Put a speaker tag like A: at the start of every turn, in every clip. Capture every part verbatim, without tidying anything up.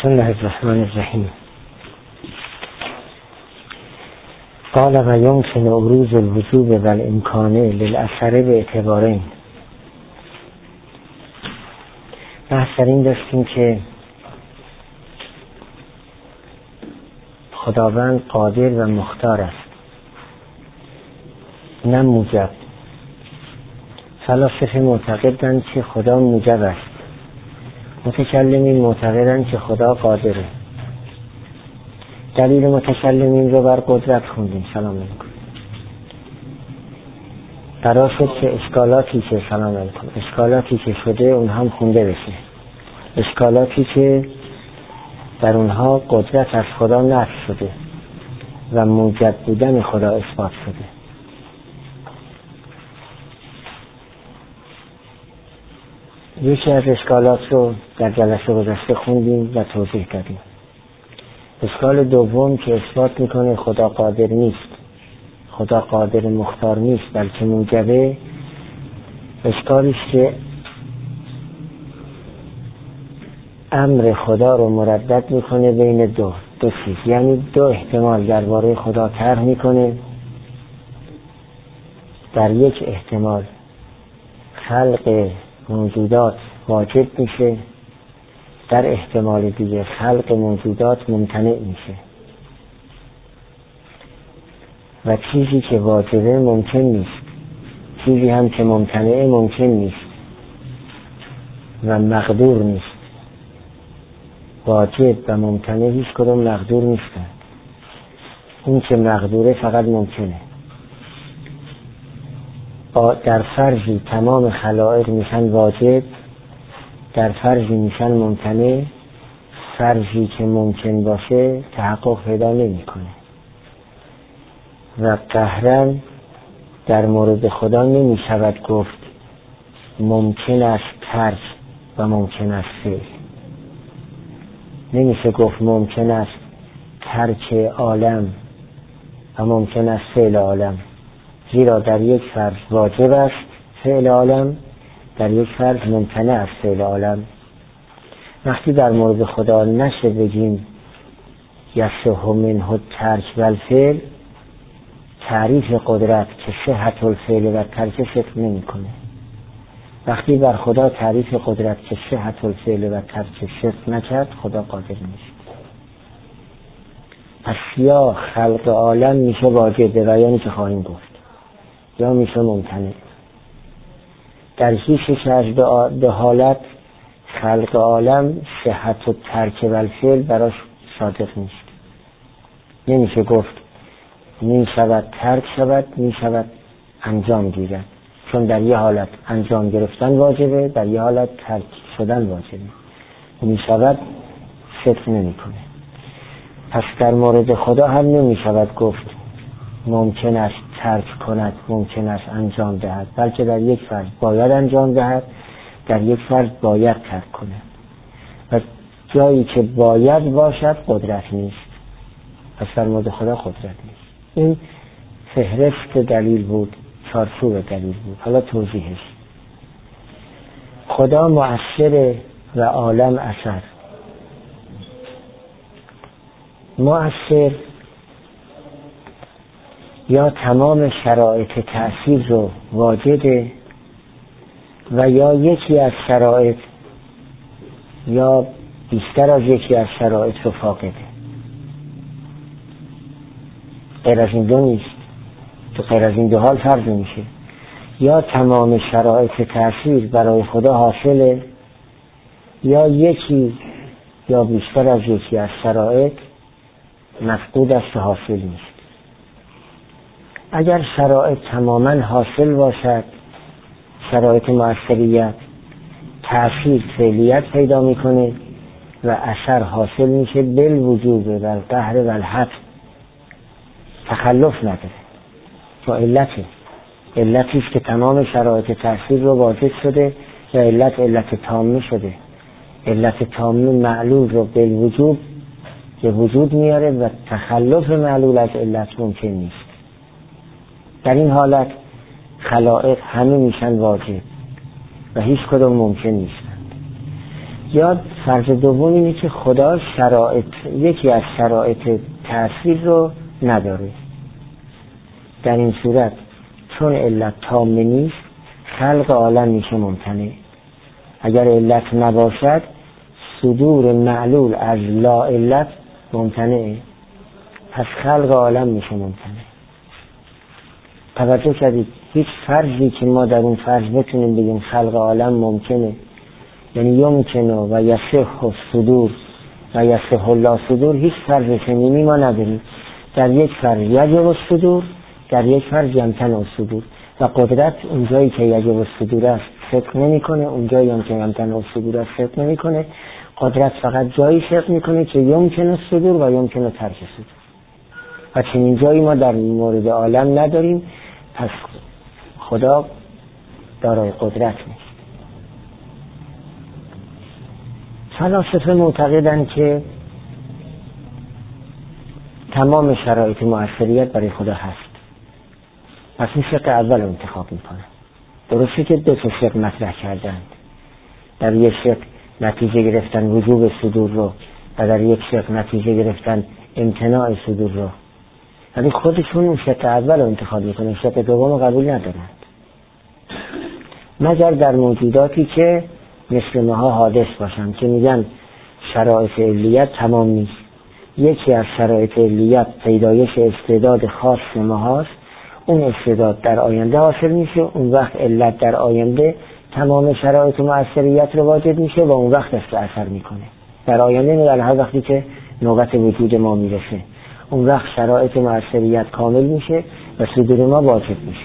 A: بسم الله الرحمن الرحیم. قال و یمکن عروض الوجوب و الامکان للاثر به اعتبارین. بحث در این داشتیم که خداوند قادر و مختار است، نه موجب. فلاسفه معتقدند که خدا موجب است، متکلمین معتقدند که خدا قادره. دلیل متکلمین رو بر قدرت خوندیم. سلام علیکم. قرار شد که اشکالاتی که سلام علیکم اشکالاتی که شده اون هم خونده بشه، اشکالاتی که در اونها قدرت از خدا نفی شده و موجب بودن خدا اثبات شده. یکی از اشکالات رو در جلسه گذشته خوندیم و توضیح دادیم. اشکال دوم که اثبات میکنه خدا قادر نیست، خدا قادر مختار نیست بلکه موجبه، اشکالیست که امر خدا رو مردد میکنه بین دو دو چیز، یعنی دو احتمال درباره خدا طرح میکنه. در یک احتمال خلق موجودات واجب میشه، در احتمال دیگه خلق موجودات ممتنع میشه و چیزی که واجبه ممکن نیست، چیزی هم که ممتنعه ممکن نیست و مقدور نیست. واجب و ممتنع هیچ کدوم مقدور نیستن، اون که مقدوره فقط ممکنه. در فرضی تمام خلائق میشن واجب، در فرضی میشن ممتنع. فرضی که ممکن باشه تحقق پیدا نمیکنه و قهرن در مورد خدا نمیشود گفت ممکن است ترک و ممکن است فعل. نمیشه گفت ممکن است ترک عالم و ممکن است فعل عالم، زیرا در یک فرض واجب است فعل عالم، در یک فرض ممتنع است فعل عالم. وقتی در مورد خدا نشه بگیم یصح منه الترک و الفعل، تعریف قدرت که صحت الفعل و ترک صدق نمی کنه. وقتی بر خدا تعریف قدرت که صحت الفعل و ترک صدق نکرد، خدا قادر نیست. پس یا خلق عالم میشه واجب به بیانی که خواهیم گفت، یا میشه ممتنع. در هیچ یک از دو حالت خلق عالم صحت و ترک و الفعل براش صادق نیست. نمیشه گفت می شود ترک شود، می شود انجام گیرد، چون در یه حالت انجام گرفتن واجبه، در یه حالت ترک شدن واجبه. می شود صدق نمی کنه. پس در مورد خدا هم نمی شود گفت ممکن است ترک کند، ممکن است انجام دهد، بلکه در یک فرض باید انجام دهد، در یک فرض باید ترک کند. و جایی که باید باشد قدرت نیست، پس در مورد خدا قدرت نیست. این فهرست دلیل بود، چارچوب دلیل بود. حالا توضیحش. خدا مؤثر و عالم اثر. مؤثر یا تمام شرایط تأثیر رو واجده و یا یکی از شرایط یا بیشتر از یکی از شرایط رو فاقده. غیر از این دو نیست. تو غیر از این دو حال فرض میشه. یا تمام شرایط تأثیر برای خدا حاصله، یا یکی یا بیشتر از یکی از شرایط مفقود است و حاصل نیست. اگر شرایط تماما حاصل باشد، شرایط مؤثریت، تأثیر فعلیت پیدا میکنه و اثر حاصل میشه بالوجوب و القهر و الحتم، تخلف نداره. و علته علتیست که تمام شرایط تأثیر رو واجد شده و علت علت تامه شده. علت تامه معلول رو بالوجوب که وجود میاره و تخلف معلول از علت ممکن نیست. در این حالت خلائق همه میشن واجب و هیچ کدوم ممکن نیستند. یا فرض دوم اینه که خدا شرایط، یکی از شرایط تأثیر رو نداره. در این صورت چون علت تامه نیست خلق عالم میشه ممتنع. اگر علت نباشد صدور معلول از لا علت ممتنعه، پس خلق عالم میشه ممتنع. توجه کردید هیچ فرضی که ما در اون فرض بتونیم بگیم خلق عالم ممکنه، یعنی یمکنه و یصح الصدور و یصح لا صدور، هیچ فرض چنینی ما نداریم. در یک فرض یجب الصدور، در یک فرض یمتنع الصدور، و قدرت اونجایی که یجب الصدور است صدق نمیکنه، اونجایی هم که یمتنع الصدور است صدق نمیکنه. قدرت فقط جایی صدق میکنه که یمکن الصدور و یمکن ترک الصدور، و چنین جایی ما در مورد عالم نداریم. پس خدا دارای قدرت نیست. فلاسفه معتقدند که تمام شرایط مؤثریت برای خدا هست، پس این شق اول رو انتخاب میکنن. درسته که دو تا شق مطرح کردند، در یک شق نتیجه گرفتن وجوب صدور رو و در یک شق نتیجه گرفتن امتناع صدور رو، ولی خودشون اون شق اول رو انتخاب میکنن، شق دوم رو قبول ندارند، مگر در موجوداتی که مثل ماها حادث باشن که میگن شرایط علیت تمام نیست. یکی از شرایط علیت پیدایش استعداد خاص ماهاست، اون استعداد در آینده حاصل میشه، اون وقت علت در آینده تمام شرایط مؤثریت رو واجد میشه و اون وقت است که اثر میکنه. در آینده نه، در هر وقتی که نوبت وجود ما میرسه اون وقت شرایط مؤثریت کامل میشه و صدور ما واجب میشه.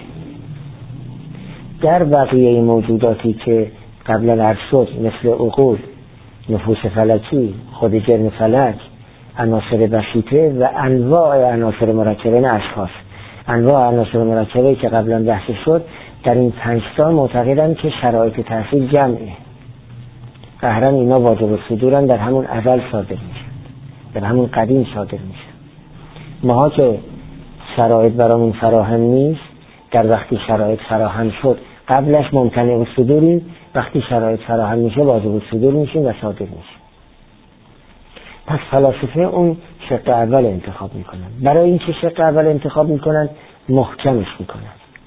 A: در بقیه موجوداتی که قبل عرض شد مثل عقول، نفوس فلکی، خود جرم فلک، عناصر بسیطه و انواع عناصر مرکبه، نه اشخاص، انواع عناصر مرکبه که قبلا بحث شد، در این پنج تا معتقدند که شرایط تحصیل جمعه. قهرن اینا واجب الصدورن، در همون ازل صادر میشن، در همون قدیم صادر میشن. ماها که شرایط برامون فراهم نیست، در وقتی شرایط فراهم شد قبلش ممکنه الصدوریم، وقتی شرایط فراهم میشه واجب الصدور میشیم و صادر میشیم. پس فلاسفه اون شق اول انتخاب میکنن. برای اینکه شق اول انتخاب میکنن محکمش میکنن،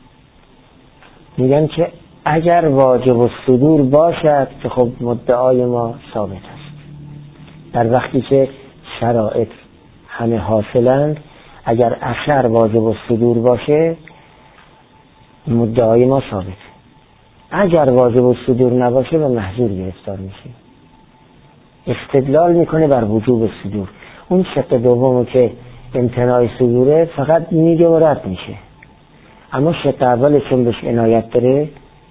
A: میگن که اگر واجب الصدور باشد که خب مدعای ما ثابت است. در وقتی که شرایط همه حاصلند، اگر اثر واجب الصدور باشه مدعای ما ثابت. اگر واجب الصدور نباشه به محظور گرفتار میشه. استدلال میکنه بر وجوب الصدور. اون شق دومو که امتناع صدوره فقط میگه و رد میشه، اما شق اول چون بهش عنایت داره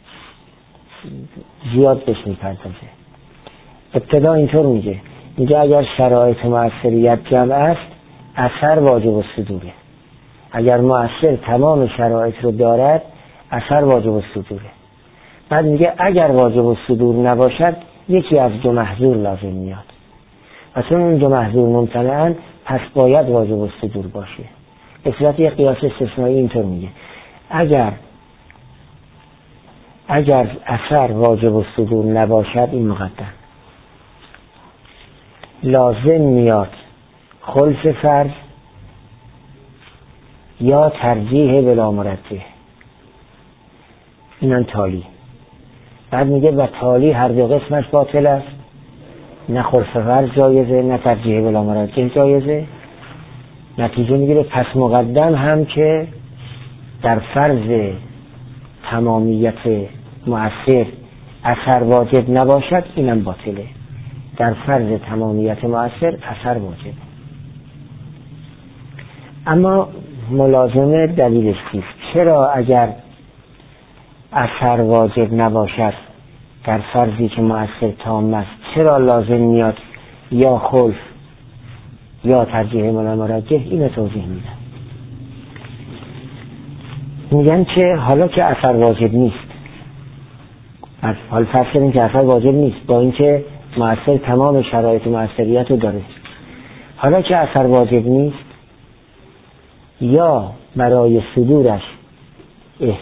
A: زیاد بهش میپردازه. ابتدا اینطور میگه میگه اگر شرایط مؤثریت جمع است اثر واجب الصدوره. اگر مؤثر تمام شرایط رو دارد اثر واجب الصدوره. بعد میگه اگر واجب الصدور نباشد یکی از دو محظور لازم میاد، و چون اون دو محظور ممتنعن پس باید واجب الصدور باشه. به صورت یک قیاس استثنایی اینطور میگه اگر اگر اثر واجب الصدور نباشد، این مقدم لازم میاد خلف فرض یا ترجیح بلا مرجح. اینن تالی. بعد میگه و تالی هر دو قسمش باطل است، نه خلف فرض جایزه نه ترجیح بلا مرجح جایزه. نتیجه میگیره پس مقدم هم که در فرض تمامیت مؤثر اثر واجب نباشد اینم باطله، در فرض تمامیت مؤثر اثر واجب. اما ملازمه دلیلش چیست؟ چرا اگر اثر واجب نباشد در فرضی که مؤثر تام است چرا لازم میاد یا خلف یا ترجیح بلا مرجح؟ اینو توضیح میدن. میگن که حالا که اثر واجب نیست، از حال فرض کنیم که اثر واجب نیست با اینکه مؤثر تمام شرایط مؤثریت رو داره، حالا که اثر واجب نیست یا برای صدورش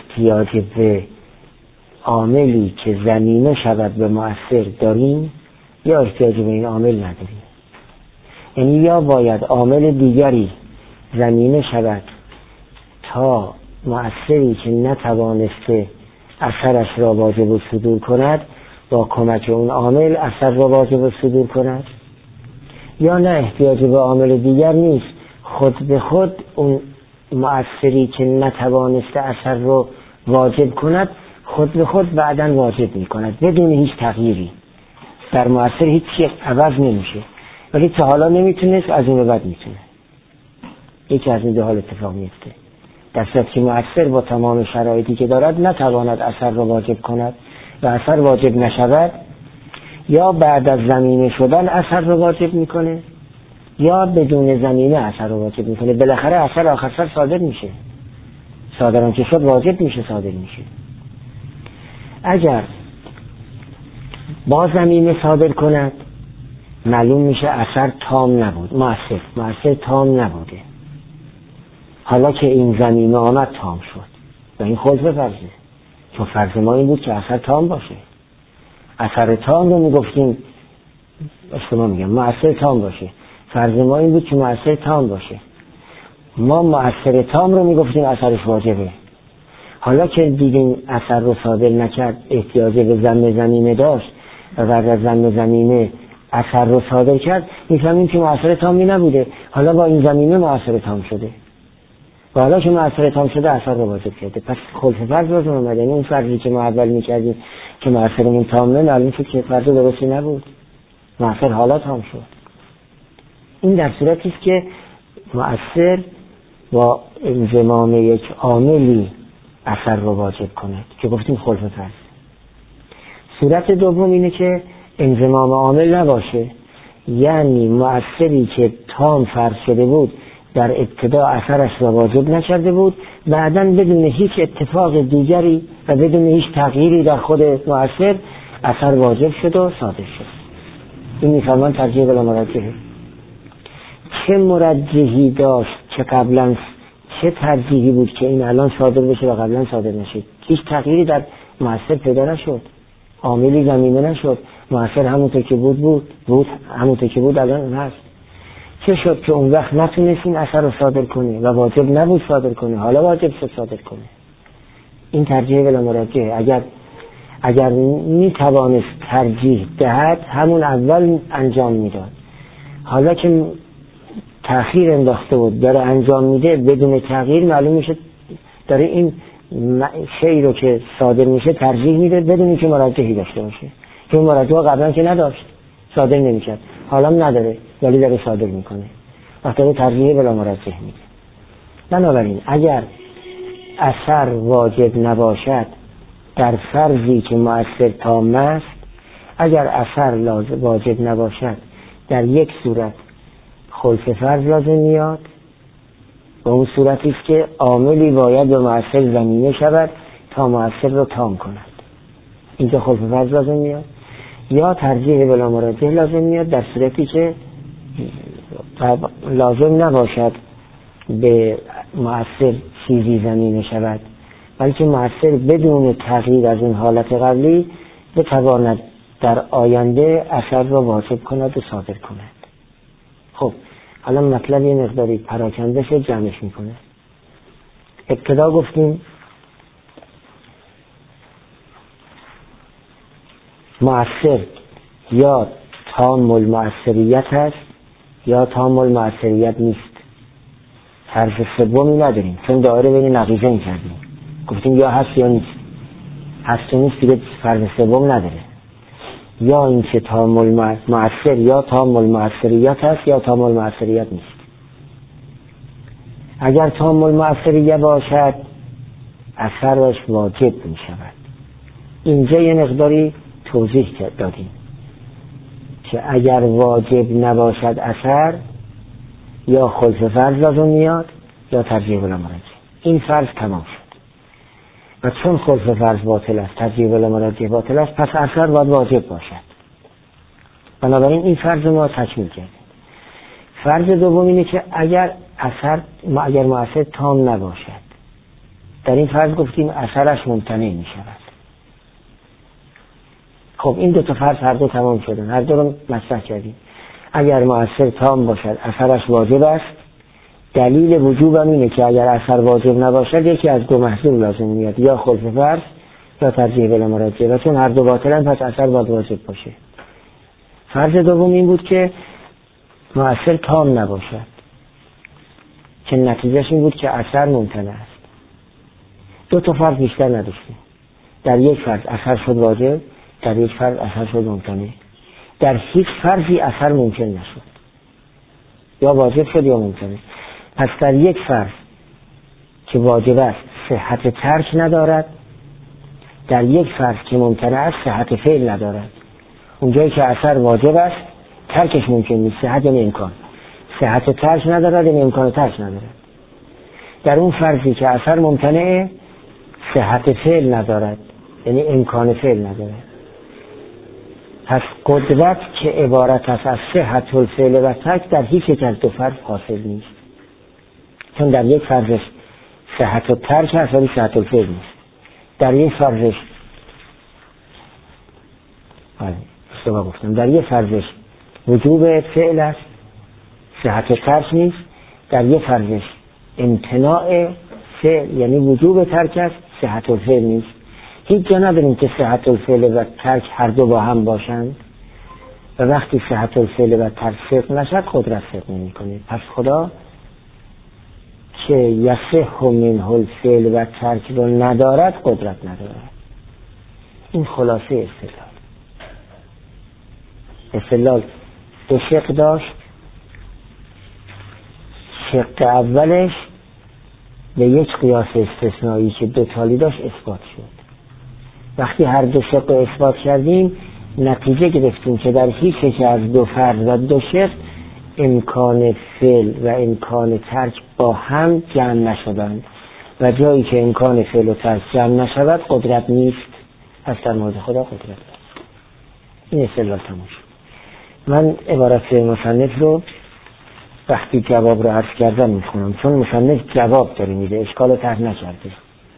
A: احتیاج به عاملی که ضمیمه شود به مؤثر داریم یا احتیاجی به این عامل نداریم. یعنی یا باید عامل دیگری زمینه شود تا مؤثری که نتوانسته اثرش را واجب الصدور کند با کمک اون عامل اثر را واجب الصدور کند، یا نه احتیاج به عامل دیگر نیست، خود به خود اون مؤثری که نتوانسته اثر را واجب کند خود به خود بعداً واجب می کند بدون هیچ تغییری. در مؤثر هیچ چیز عوض نمیشه، ولی تا حالا نمیتونست، از اون بعد میتونه. یکی از این دو حال اتفاق میفته. در صورتی که مؤثر با تمام شرایطی که دارد نتواند اثر را واجب کند و اثر واجب نشود، یا بعد از زمینه شدن اثر را واجب میکنه یا بدون زمینه اثر را واجب میکنه. بالاخره اثر آخر سر صادر میشه، صادران که شد واجب میشه، صادر میشه. اگر با زمینه صادر کند معلوم میشه اثر تام نبود، مؤثر مؤثر تام نبوده. حالا که این زمینه آمد تام شد و این خلف فرضه، چون فرض ما این بود که اثر تام باشه. اثر تام رو میگفتیم، اشتباه میگم، مؤثر تام باشه. فرض ما این بود که مؤثر تام باشه. ما مؤثر تام رو میگفتیم اثرش واجبه. حالا که دیدیم اثر رو صادر نکرد، احتیاج به ضم زمینه داشت و بعد از ضم زمینه اثر رو صادر کرد، میفهمیم که مؤثر تامی نبوده. حالا با این زمینه مؤثر تام شده و حالا که مؤثر تام شده اثر رو واجب کرده. پس خلف فرض لازم اومده. یعنی اون فرضی که ما اول میکردیم که مؤثرمون تامه، معلوم شد که فرض درستی نبود، مؤثر حالا تام شد. این در صورتی است که مؤثر با انضمام یک عاملی اثر رو واجب کند که گفتیم خلف فرض. صورت دوم اینه که انضمام عامل نباشه، یعنی مؤثری که تام فرض شده بود در ابتدا اثرش را واجب نکرده بود، بعداً بدون هیچ اتفاق دیگری و بدون هیچ تغییری در خود مؤثر اثر واجب شد و صادر شد. این میفرمان ترجیح بلا مرجحه. چه مرجحی داشت که قبلا، چه ترجیحی بود که این الان صادر بشه و قبلا صادر نشد؟ هیچ تغییری در مؤثر پیدا نشد، عاملی زمینه نشد، مؤثر همونطور که بود بود بود همونطور که بود الان هست. چه شد که اون وقت نتونست این اثر رو صادر کنه و واجب نبود صادر کنه، حالا واجب شد صادر کنه؟ این ترجیح بلا مرجحه. اگر اگر می توانست ترجیح دهد همون اول انجام میداد. حالا که تأخیر انداخته بود داره انجام میده بدون تغییر، معلوم میشه داره این شیء رو که صادر میشه ترجیح میده بدون اینکه مرجحی داشته باشه. چون مرجح قبلا که نداشت، صادر نمیکرد، حالا نداره ولی داره صادر میکنه. وقتی ترجیح بلا مرجح میده. بنابراین اگر اثر واجب نباشد در فرضی که مؤثر تام است، اگر اثر لازم واجب نباشد در یک صورت خلف فرض لازم میاد و اون صورتی است که عاملی باید به مؤثر زمینه شود تا مؤثر رو تام کند. اینجا خلف فرض لازم میاد. یا ترجیح بلا مرجح لازم میاد در صورتی که لازم نباشد به مؤثر چیزی زمینه شود، بلکه مؤثر بدون تغییر از این حالت قبلی بتواند در آینده اثر را واجب کند و صادر کند. خب الان مطلب یه مقداری پراکنده شد، جمعش میکنه. ابتدا گفتیم مؤثر یا تام المؤثریت هست یا تام المؤثریت نیست. طرز سومی نداریم، چون دایره بین نقیضین کردیم. گفتیم یا هست یا نیست. هست و نیست دیگه فرض سوم نداره. یا اینکه تام المؤثر یا تام المؤثریت هست یا تام المؤثریت نیست. اگر تام المؤثریت باشد اثرش واجب می شود. اینجا یه مقداری توضیح دادیم که اگر واجب نباشد اثر یا خلف فرض لازم میاد یا ترجیح بلا مرجح. این فرض تمام شد و چون خلف فرض باطل است، ترجیح بلا مرجح باطل است، پس اثر باید واجب باشد. بنابراین این فرض ما تکمیل کردیم. فرض دوم اینه که اگر اثر اگر مؤثر تام نباشد، در این فرض گفتیم اثرش ممتنع می شود. خب این دو تا فرض هر دو تمام شدن، هر دو رو مطرح کردیم. اگر مؤثر تام باشد اثرش واجب است. دلیل وجوبم اینه که اگر اثر واجب نباشد یکی از دو محذور لازم میاد، یا خلف فرض یا ترجیح بلا مراجعه، و چون هر دو باطلن پس اثر باید واجب باشه. فرض دوم این بود که مؤثر تام نباشد، که نتیجهش این بود که اثر ممتنع است. دو تا فرض بیشتر نداشتیم. در یک فرض اثر شد واجب، در یک فرض اثر شد ممتنع. در هیچ فرضی اثر ممکن نشد، یا واجب شد یا ممتنع. پس در یک فرض که واجب است صحت ترک ندارد، در یک فرض که ممتنع است صحت فعل ندارد. اونجایی که اثر واجب است ترکش ممکن نیست، صحت یعنی امکان، صحت ترک ندارد یعنی امکان ترک ندارد. در اون فرضی که اثر ممتنع صحت فعل ندارد یعنی امکان فعل ندارد. پس قدرت که عبارت است از صحت الفعل و ترک در هیچ یک از دو فرض حاصل نیست، چون در یک فرضش صحت الترک هست ولی صحت الفعل نیست. در یک فرضش اشتباه گفتم، در یک فرضش وجوب فعل است صحت ترک نیست، در یک فرضش امتناع فعل یعنی وجوب ترک است صحت الفعل نیست. هیچ جا نداریم که صحت الفعل و ترک هر دو با هم باشند، و وقتی صحت الفعل و ترک صدق نشد قدرت صدق نمی کنه. پس خدا که یصح منه الفعل و ترک رو ندارد قدرت ندارد. این خلاصه استدلال. استدلال دو شق داشت. شق اولش به یک قیاس استثنایی که دو تالی داشت اثبات شد. وقتی هر دو شق اثبات کردیم نتیجه گرفتیم که در هیچ یک از دو فرض و دو شق امکان فعل و امکان ترک با هم جمع نشدند، و جایی که امکان فعل و ترک جمع نشود قدرت نیست. پس در مورد خدا قدرت است. این استدلال تموم شد. من عبارت مصنف رو وقتی جواب رو عرض کردم میخونم، چون مصنف جواب داره میده، اشکال رو طرح نکرده،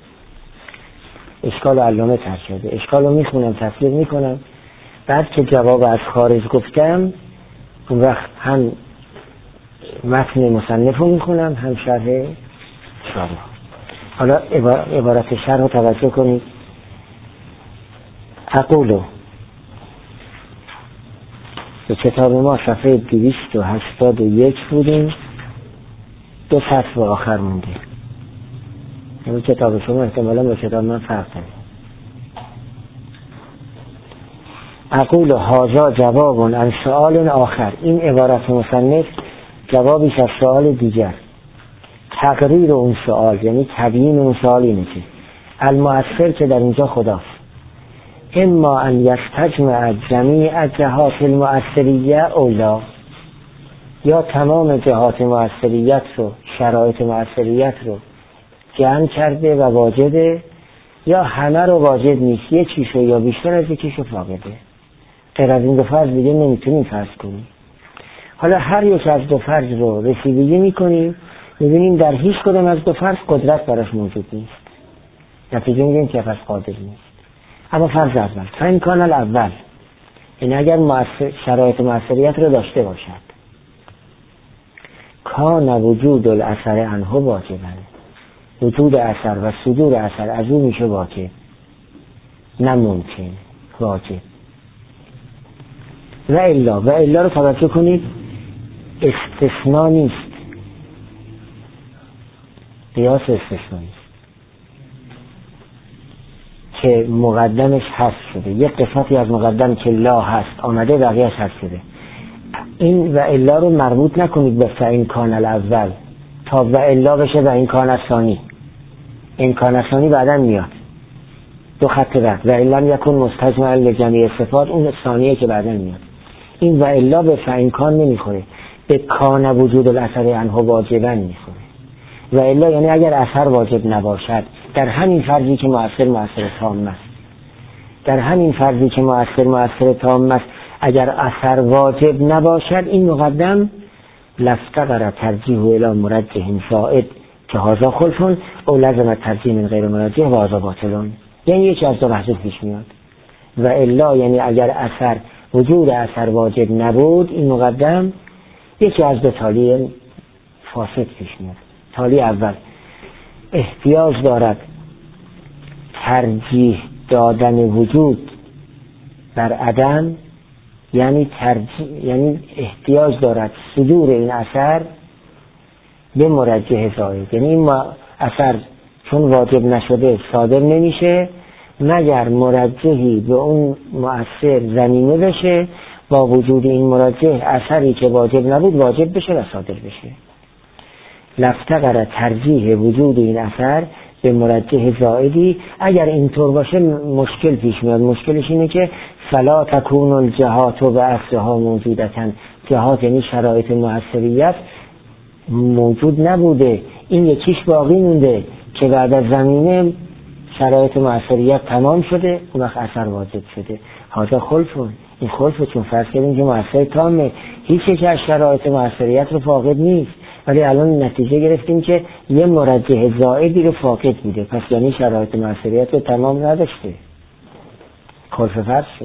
A: اشکال علامه طرح کرده. اشکال رو میخونم تصویر میکنم، بعد که جواب از خارج گفتم اون وقت هم متن مصنف رو میخونم هم شرح شارح. حالا عبارت شرح رو توجه کنید. اقولو به کتاب ما صفحه دویست و هشتاد و یک بودیم، دو سطر به آخر مونده. یعنی کتاب شما احتمالا با کتاب من فرق داره. اقول هذا جواب عن سؤال آخر. این عبارت مصنف جوابیش از سؤال دیگر. تقریر اون سؤال یعنی تبیین اون سؤال اینه که المؤثر که در اینجا خداست، اما ان یستجمع جمیع جهات المؤثریه اولا، یا تمام جهات مؤثریت رو، شرایط مؤثریت رو جمع کرده و واجبه، یا همه رو واجب نیست، یکیشو یا بیشتر از یکیشو فاقده. غیر از این دو فرض دیگه نمیتونیم فرض کنیم. حالا هر یک از دو فرض رو رسیدگی میکنیم، میبینیم در هیچ کدوم از دو فرض قدرت براش موجود نیست، نتیجه میگیم که پس قادر نیست. اما فرض اول فامکان الاول، این اگر مؤثر شرایط مؤثریت رو داشته باشد، کان وجود الاثر عنه واجبا، وجود اثر و صدور اثر از او میشه واجب، نه ممکن، واجب. و الا و الا رو توجه کنید، استثناء نیست، قیاس استثناء نیست که مقدمش حذف شده، یک قسمتی از مقدم که لا هست آمده بقیهش حذف شده. این و الا رو مربوط نکنید به فإن کان الاول تا و الا بشه و این کان الثانی. این کان الثانی بعداً میاد دو خط بعد، و الا یکون مستجمع لجمیع صفات، اون ثانیه که بعداً میاد. این و الا به فإن کان نمیخوره، به کان وجود الاثر عنه واجبا میخوره. و الا یعنی اگر اثر واجب نباشد، در همین فرضی که مؤثر مؤثر تام است، در همین فرضی که مؤثر مؤثر تام است اگر اثر واجب نباشد، این مقدم لفتقر ترجیح الی مرجح زائد که هذا خلفون او لازم ترجیح من غیر مرجح و هذا باطلون، یعنی یکی از دو محذوف پیش میاد. و الا یعنی اگر اثر وجود اثر واجب نبود، این مقدم یکی از دو تالی فاسد پیش میاد. تالی اول احتیاج دارد ترجیح دادن وجود بر عدم، یعنی ترجیح یعنی احتیاج دارد صدور این اثر به مرجح زائد، یعنی این اثر چون واجب نشده صادر نمیشه مگر مرجحی به اون مؤثر ضمیمه بشه، با وجود این مرجح اثری که واجب نبود واجب بشه و صادر بشه. لفتقر ترجیح وجود این اثر به مرجح زائدی. اگر اینطور باشه مشکل پیش میاد. مشکلش اینه که فلا تکون الجهات و اصلها موجودتن، جهات یعنی شرایط مؤثریت موجود نبوده، این یکیش باقی مونده که بعد از زمینه شرایط مؤثریت تمام شده، اون وقت اثر واجب شده. حاضر خلفون، این خلفه چون فرض کردیم که مؤثر تامه، هیچ یک از شرایط مؤثریت رو فاقد نیست، ولی الان نتیجه گرفتیم که یه مرجح زائدی رو فاقد بوده، پس یعنی شرایط مؤثریت رو تمام نداشته، خلف فرض شد.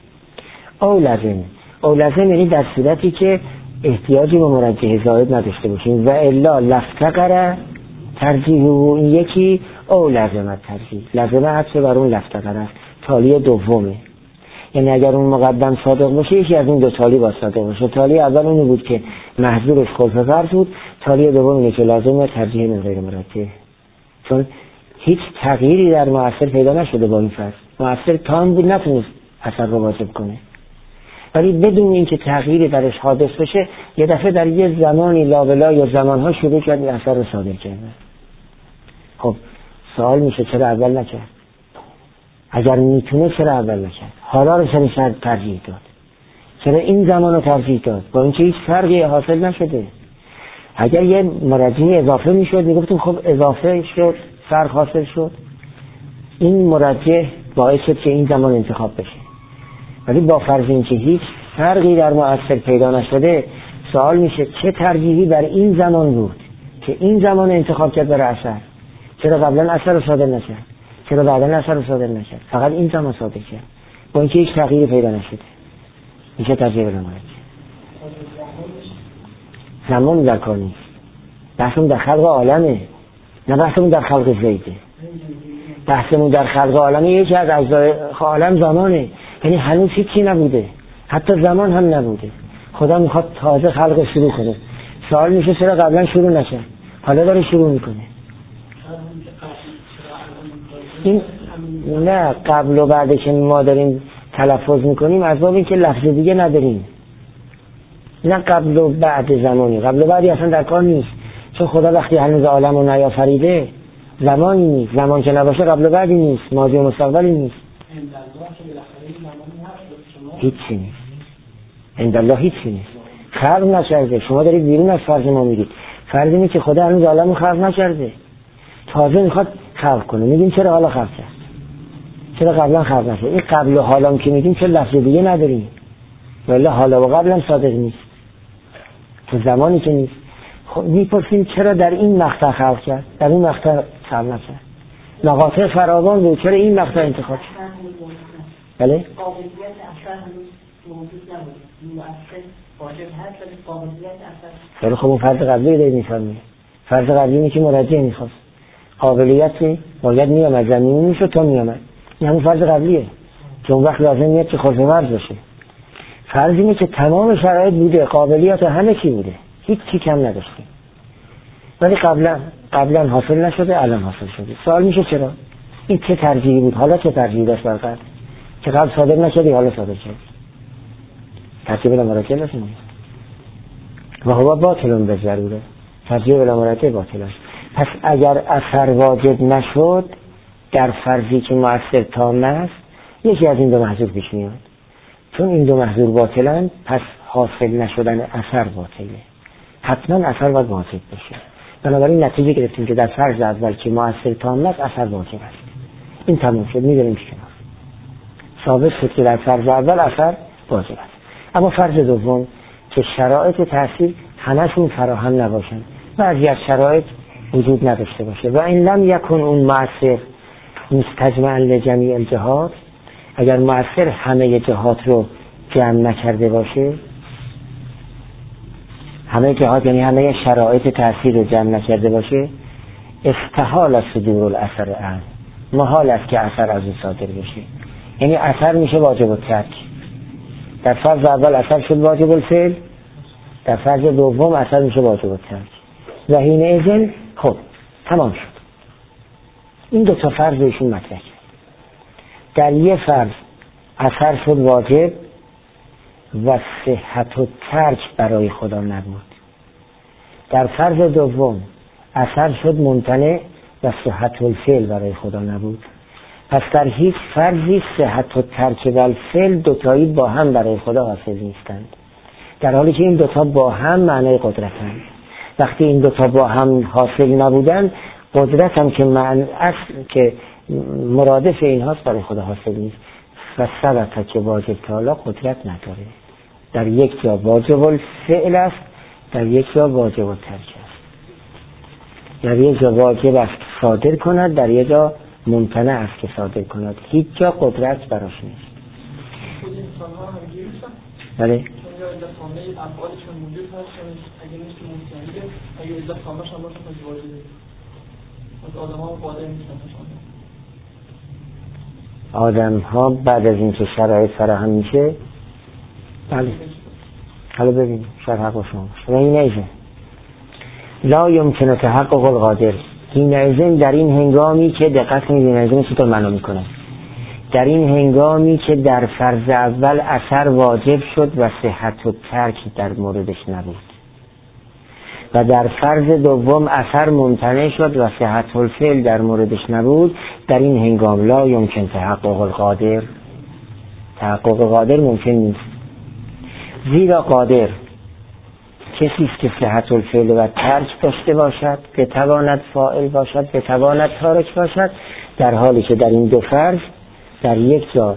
A: او لازم، او لازم یعنی در صورتی که احتیاجی به مرجح زائد نداشته باشیم. و الا لفتقر ترجیح این یکی او لازمت ترجیح، لازمه حدث بر اون لفتقر است، تالی دومه. یعنی اگر اون مقدم صادق باشه یکی از این دو تالی با صادق باشه. تالی اول اونی بود که محضورش خلف فرض بود، تالی دوم اینه که لازمه ترجیح من غیر مرجح، چون هیچ تغییری در مؤثر پیدا نشده با این فرض. مؤثر تام بود نتونست اثر رو واجب کنه، ولی بدون اینکه تغییری درش حادث بشه یه دفعه در یه زمانی لابلا یا زمانها شروع کرد این اثر رو صادر کرده. خب سوال میشه چرا اول نکرد؟ اگر میتونه چرا اول نکرد؟ حالا رو چرا ترجیح داد؟ چرا این زمان رو ترجیح داد با اینکه هیچ فرقی حاصل نشده؟ اگر یه مرجح اضافه میشد میگفتیم خب اضافه شد، فرق حاصل شد، این مرجح باعث شد که این زمان انتخاب بشه. ولی با فرض اینکه هیچ فرقی در مؤثر پیدا نشده، سوال میشه چه ترجیحی در این زمان بود که این زمان انتخاب کرد برای اثر؟ چرا قبلا اثر رو صادر نکرد؟ چرا بعدا اثر رو صادر نکرد؟ فقط این زمان صادر کرد با اینکه هیچ تغییری پیدا نشده. میشه ترجیح بلا مرجح. زمان در کار نیست، بحثمون در خلق عالمه، نه بحثمون در خلق زیده. بحثمون در خلق عالمه، یکی از اجزای عالم زمانه، یعنی هنوز هیچی نبوده، حتی زمان هم نبوده، خدا میخواد تازه خلق شروع کنه. سوال میشه چرا قبلا شروع نشه؟ حالا داره شروع میکنه. این نه قبل و بعد که ما داریم تلفظ میکنیم از باب این که لفظ دیگه نداریم، نه قبل و بعد زمانی. قبل و بعدی اصلا در کار نیست، چون خدا وقتی هنوز عالم رو نیافریده زمانی نیست، زمان که نباشه قبل و بعدی نیست، ماضی و مستقبلی نیست، هیچی نیست. عندالله هیچی نیست، خلق نکرده. شما دارید بیرون از فرض ما میگید، فرض اینه که خدا هنوز عالم رو خلق نکرده، تازه میخواد خلق کنه. میگیم چرا حالا خلق کرد؟ چرا قبلا خلق نشد؟ این قبل و حالا که میگیم چه لفظ دیگه نداریم، ولی حالا و قبلا صادق نیست، تو زمانی که نیست. خب میپرسیم چرا در این مقطع خلق کرد، در این مقطع خلق نکرد؟ مقاطع فراوان بود، چرا این مقطع انتخاب شد؟ بله؟ قابلیت اثر موجود نبود، مؤثر واجب هست ولی قابلیت اثر. ولی خب اون فرض قبلی رو دارید میفرمایید. فرض قبلی اینه که مرجح میخواست، قابلیتی باید میامد، زمینی میشد تا میامد، این همون فرض قبلیه که اون وقت لازم میاد که خلف فرض باشه. فرض اینه که تمام شرایط بوده، قابلیت همه چی بوده، هیچ چی کم نداشتیم، ولی قبلا قبلا حاصل نشده، الان حاصل شده. سوال میشه چرا؟ این چه ترجیحی بود؟ حالا چه ترجیحی داشت برقدر که قبل صادر نشده حالا صادر شد؟ ترجیح بلا مرجح لازم نیست و هوا باطلون به ضروره، ترجیح بلا مرجح باطل است. پس اگر اثر واجب نشد در فرضی که مؤثر تام است، یکی از این دو محذور پیش میاد. چون این دو محذور باطلن، پس حاصل نشدن اثر باطله، حتما اثر باید واجب بشه. بنابراین نتیجه گرفتیم که در فرض اول که مؤثر تام است اثر واجب است. این تموم شد، می‌دونیم که ثابت شد که در فرض اول اثر واجب است. اما فرض دوم که شرایط تأثیر همشون فراهم نباشن، بعضی از شرایط وجود نداشته باشه و این لم یکن اون مؤثر مستجمع لجمیع الجهات، اگر مؤثر همه جهات رو جمع نکرده باشه، همه جهات یعنی همه شرایط تأثیر رو جمع نکرده باشه، استحال از صدور الاثر عن، محال است که اثر از اون صادر بشه. یعنی اثر میشه واجب الترک. در فرض اول اثر شد واجب الفعل، در فرض دوم اثر میشه واجب الترک. و حینئذ خب تمام شد. این دو تا فرض ایشون مطرح کرد. در یه فرض اثر شد واجب و صحت و ترک برای خدا نبود. در فرض دوم اثر شد ممتنع و صحت الفعل برای خدا نبود. پس در هیچ فرضی صحت و ترک و الفعل دوتایی با هم برای خدا حاصل نیستند، در حالی که این دوتا با هم معنای قدرتند. وقتی این دوتا با هم حاصل نبودن، قدرت هم که معنی اصل که مرادف این هاست برای خدا حاصل نیست. و ثبت که واجب تعالی قدرت نداره. در یک جا واجب الفعل است، در یک جا واجب الترک است. در یک جا واجب است صادر کند، در یک جا ممتنع است که صادر کند. هیچ جا قدرت براش نیست. بله؟ آدم ها بعد از این که شرایط فراهم میشه، بله حالا ببینیم شرح با شما و این ایزن لا یمکن تحقق القادر. این ایزن در این هنگامی که دقت کنید، این ایزن چطور معنا میکنه؟ در این هنگامی که در فرض اول اثر واجب شد و صحت و ترک در موردش نبود، و در فرض دوم اثر ممتنع شد و صحت الفعل در موردش نبود، در این هنگام لا یمکن تحقق القادر، تحقق قادر ممکن نیست. زیرا قادر کسی است که صحت الفعل و ترک داشته باشد، بتواند فاعل باشد، بتواند تارک باشد، در حالی که در این دو فرض در یک جا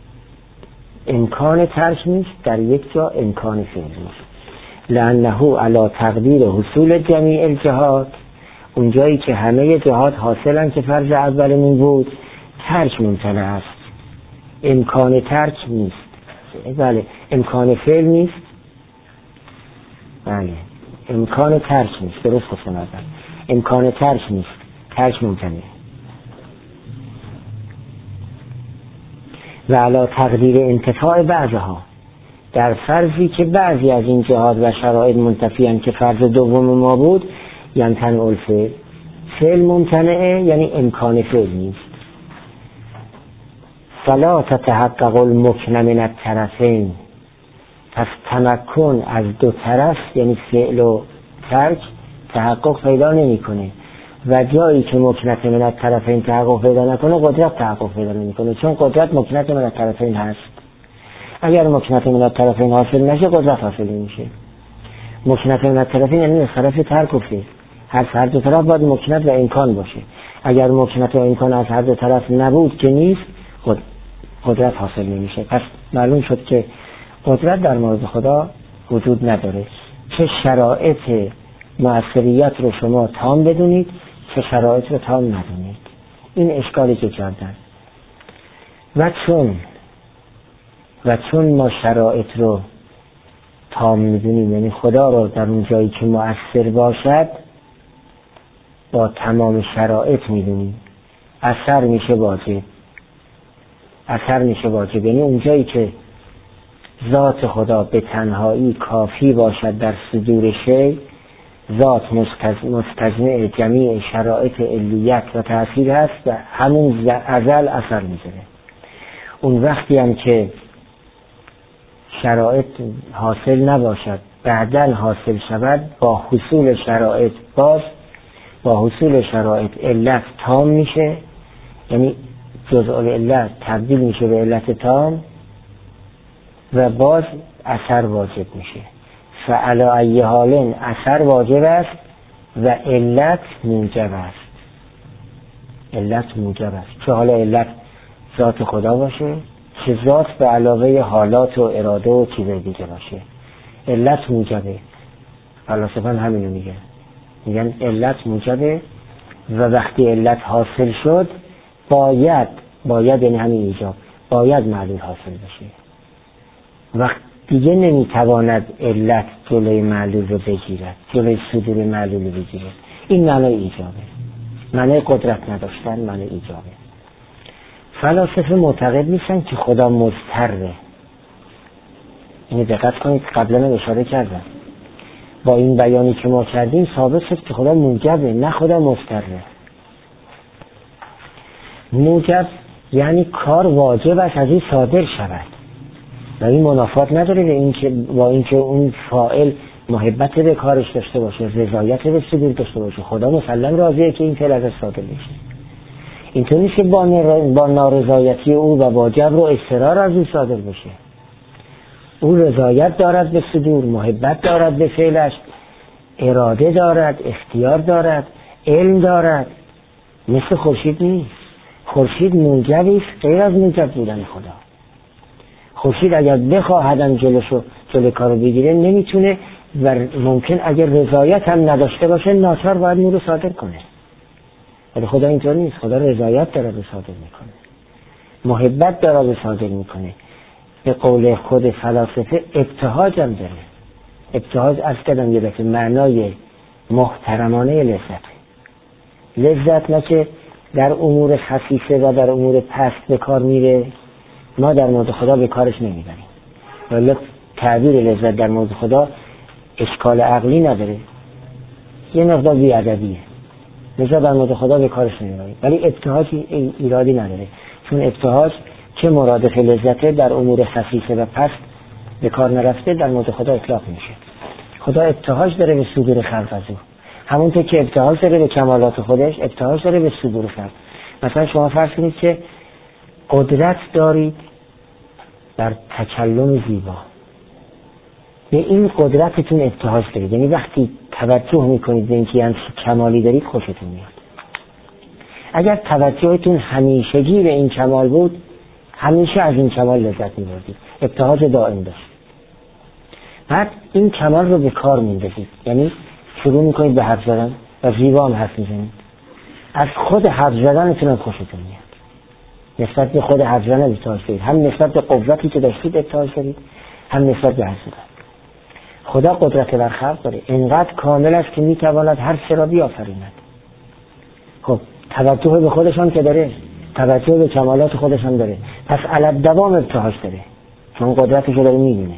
A: امکان ترک نیست، در یک جا امکان فعل نیست. لأنه علی تقدیر حصول جمیع الجهات، اونجایی که همه جهات حاصلن که فرض اولمون بود، ترک ممتنع است، امکان ترک نیست. بله امکان فعل نیست، بله امکان ترک نیست، درست گفتم، امکان ترک نیست، ترک ممتنع. و علی تقدیر انتفاع بعضها، در فرضی که بعضی از این جهات و شرایط منتفی هستند که فرض دوم ما بود، یعنی تن الفعل، فعل ممتنعه یعنی امکان فعل نیست. فلا تتحقق المکن من الطرفین، پس تمکن از دو طرف یعنی فعل و ترک تحقق پیدا نمی کنه. و جایی که مکنت من الطرفین تحقق پیدا نکنه، قدرت تحقق پیدا نمی کنه، چون قدرت مکنت من الطرفین هست. اگر مکنت من الطرفین حاصل نشه، قدرت حاصل نمیشه. مکنت من الطرفین یعنی از طرف ترک و فعل، هر هر دو طرف باید مکنت و امکان باشه. اگر مکنت و امکان از هر دو طرف نبود که نیست، قدرت حاصل نمیشه. پس معلوم شد که قدرت در مورد خدا وجود نداره. چه شرایط مؤثریت رو شما تام بدونید، چه شرایط رو تام ندونید. این اشکالی که کردن. و چون و چون ما شرایط رو تام میدونیم، یعنی خدا رو در اون جایی که مؤثر باشد با تمام شرایط میدونیم، اثر میشه واجب، اثر میشه واجب یعنی اون جایی که ذات خدا به تنهایی کافی باشد در صدور شی، ذات مستجمع جمیع شرایط علیت و تأثیر هست و همون ازل اثر میذاره. اون وقتی هم که شرایط حاصل نباشد، بعداً حاصل شود، با حصول شرایط باز با حصول شرایط علت تام میشه، یعنی جزء علت تبدیل میشه به علت تام و باز اثر واجب میشه. فعلی ای حال اثر واجب است و علت موجب است. علت موجب است. چه حالا علت ذات خدا باشه، چه ذات به علاوه حالات و اراده و چیزای دیگه باشه، علت موجبه. فلاسفه همینو میگن، میگن علت موجبه و وقتی علت حاصل شد باید باید یعنی همین ایجاب باید معلول حاصل بشه و دیگه نمیتواند علت جلوی معلول رو بگیرد، جلوی صدور معلول رو بگیرد. این معنای ایجابه، معنای قدرت نداشتن، معنای ایجابه. فلاسفه معتقد نیستن که خدا مضطره. اینو دقت کنید، قبلا اشاره کردم با این بیانی که ما کردیم ثابت شد که خدا موجبه، نه خدا مضطره. موجب یعنی کار واجب است از این صادر شود و این منافات نداره به این که با اینکه اون فاعل محبت به کارش داشته باشه، رضایت به صدور داشته باشه. خدا مسلم راضیه که این فعل ازش صادر بشه. اینطور نیست که با نارضایتی او و با جبر و اصرار از او صادر بشه. او رضایت دارد به صدور، محبت دارد به فعلش، اراده دارد، اختیار دارد، علم دارد. مثل خورشید نیست. خورشید موجبی است غیر از موجب بودن خدا. خورشید اگر بخواهدن جلوشو جلوی کارو بگیره نمیتونه و ممکن اگر رضایت هم نداشته باشه ناچار باید نور رو صادر کنه. ولی خدا اینطور نیست. خدا رضایت داره به صادر میکنه، محبت داره به صادر میکنه. به قول خود فلاسفه ابتهاج هم داره. ابتهاج از کدام یه بسه معنای محترمانه لذت. لذت نه که در امور خفیفه و در امور پست به کار میره، ما در مورد خدا به کارش نمیبریم. ولی تعبیر لذت در مورد خدا اشکال عقلی نداره، یه مقدار بی‌ادبیه، لذت در مورد خدا به کارش نمیبریم. ولی ابتهاج ایرادی نداره، چون ابتهاج که مرادف لذته در امور خفیفه و پست به کار نرفته در مورد خدا اطلاق میشه. خدا ابتهاج داره به صدور خلق از او، همونطور که ابتهاج داره به کمالات خودش، ابتهاج داره به صدور خلق. مثلا شما فرض کنید که قدرت دارید در تکلم زیبا، به این قدرتتون ابتهاج دارید، یعنی وقتی توجه میکنید به اینکه یعنی کمالی دارید خوشتون میاد. اگر توجهتون همیشگی به این کمال بود همیشه از این کمال لذت میبردید، ابتهاج دائم داشت. بعد این کمال رو به کار میندازید، یعنی شروع میکنید به حرف زدن و زیبا هم حرف میزنید، از خود حرف زدنتون هم خوشتون میاد. نسبت به خود حرف زدن ابتهاج دارید، هم نسبت به قوتی که داشتید ابتهاج دارید، هم نسبت به حرف زدن. خدا قدرت بر خلق داره، اینقدر کامل است که میتواند هر چه را بیافریند. خب توجه به خودش هم که داره، توجه به کمالات خودش هم داره، پس علت دوام ابتهاج داره، چون قدرتش رو داره میبینه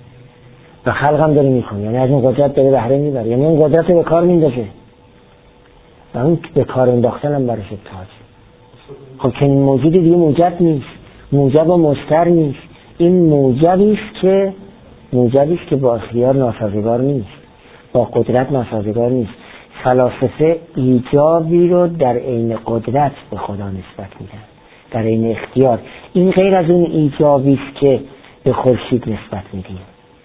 A: و خلق هم داره میکنه، یعنی از این قدرت داره بهره میبره، یعنی اون قدرت به کار میندازه و اون به کار انداختن هم برش ابتهاج. خب که این موجود دیگه موجب نیست، موجب و مستر نیست، این موجبی است که موجبی است که با اختیار ناسازگار نیست، با قدرت ناسازگار نیست. فلاسفه ایجابی رو در عین قدرت به خدا نسبت میدن، در عین اختیار. این غیر از اون ایجابی است که به خورشید نسبت میدیم.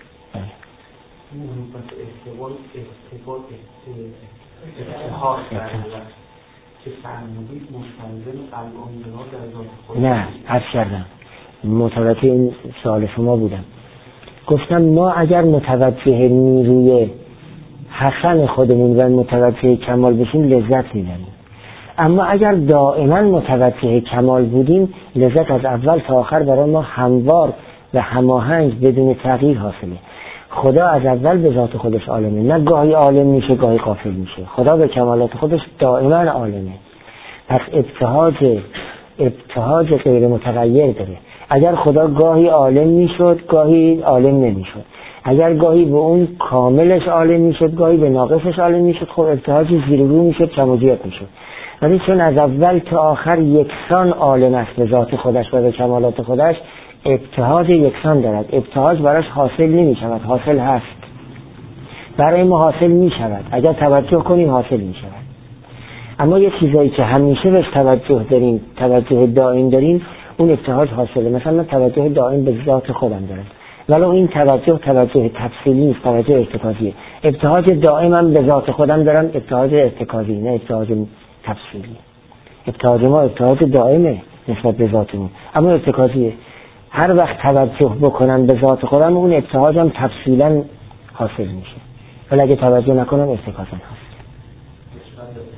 A: نه عرض کردم متوجه این سوال شما بودم، گفتم ما اگر متوجه نیروی حسن خودمون و متوجه کمال بشیم لذت میبریم، اما اگر دائما متوجه کمال بودیم لذت از اول تا آخر برای ما هموار و هماهنگ بدون تغییر حاصله. خدا از اول به ذات خودش عالمه، نه گاهی عالم میشه گاهی غافل میشه. خدا به کمالات خودش دائما عالمه، پس ابتهاج ابتهاج غیر متغیر داره. اگر خدا گاهی عالم میشد گاهی عالم نمیشد، اگر گاهی به اون کاملش عالم میشد گاهی به ناقصش عالم میشد، خب ابتهاج زیر و رو میشد، کم و زیاد میشد. ولی چون از اول تا آخر یکسان عالم است به ذات خودش و به کمالات خودش، ابتهاج یکسان دارد. ابتهاج براش حاصل نمی شود، حاصل هست، برای ما حاصل می شود، اگر توجه کنیم حاصل می شود. اما یه چیزایی که همیشه بهش توجه داریم، توجه دائم داریم، اون ابتهاج حاصله. مثلا من توجه دائم به ذات خودم دارم، ولی این توجه توجه تفصیلی نیست، توجه ارتکازیه. ابتهاج دائمم به ذات خودم دارم، ابتهاج ارتکازی، نه ابتهاج تفصیلی. ابتهاج ما ابتهاج دائمه نسبت به ذاتمون، اما ارتکازیه. هر وقت توجه بکنم به ذات خودم اون ابتهاجم تفصیلا حاصل میشه، ولی اگه توجه نکنم ارتکازم حاصل.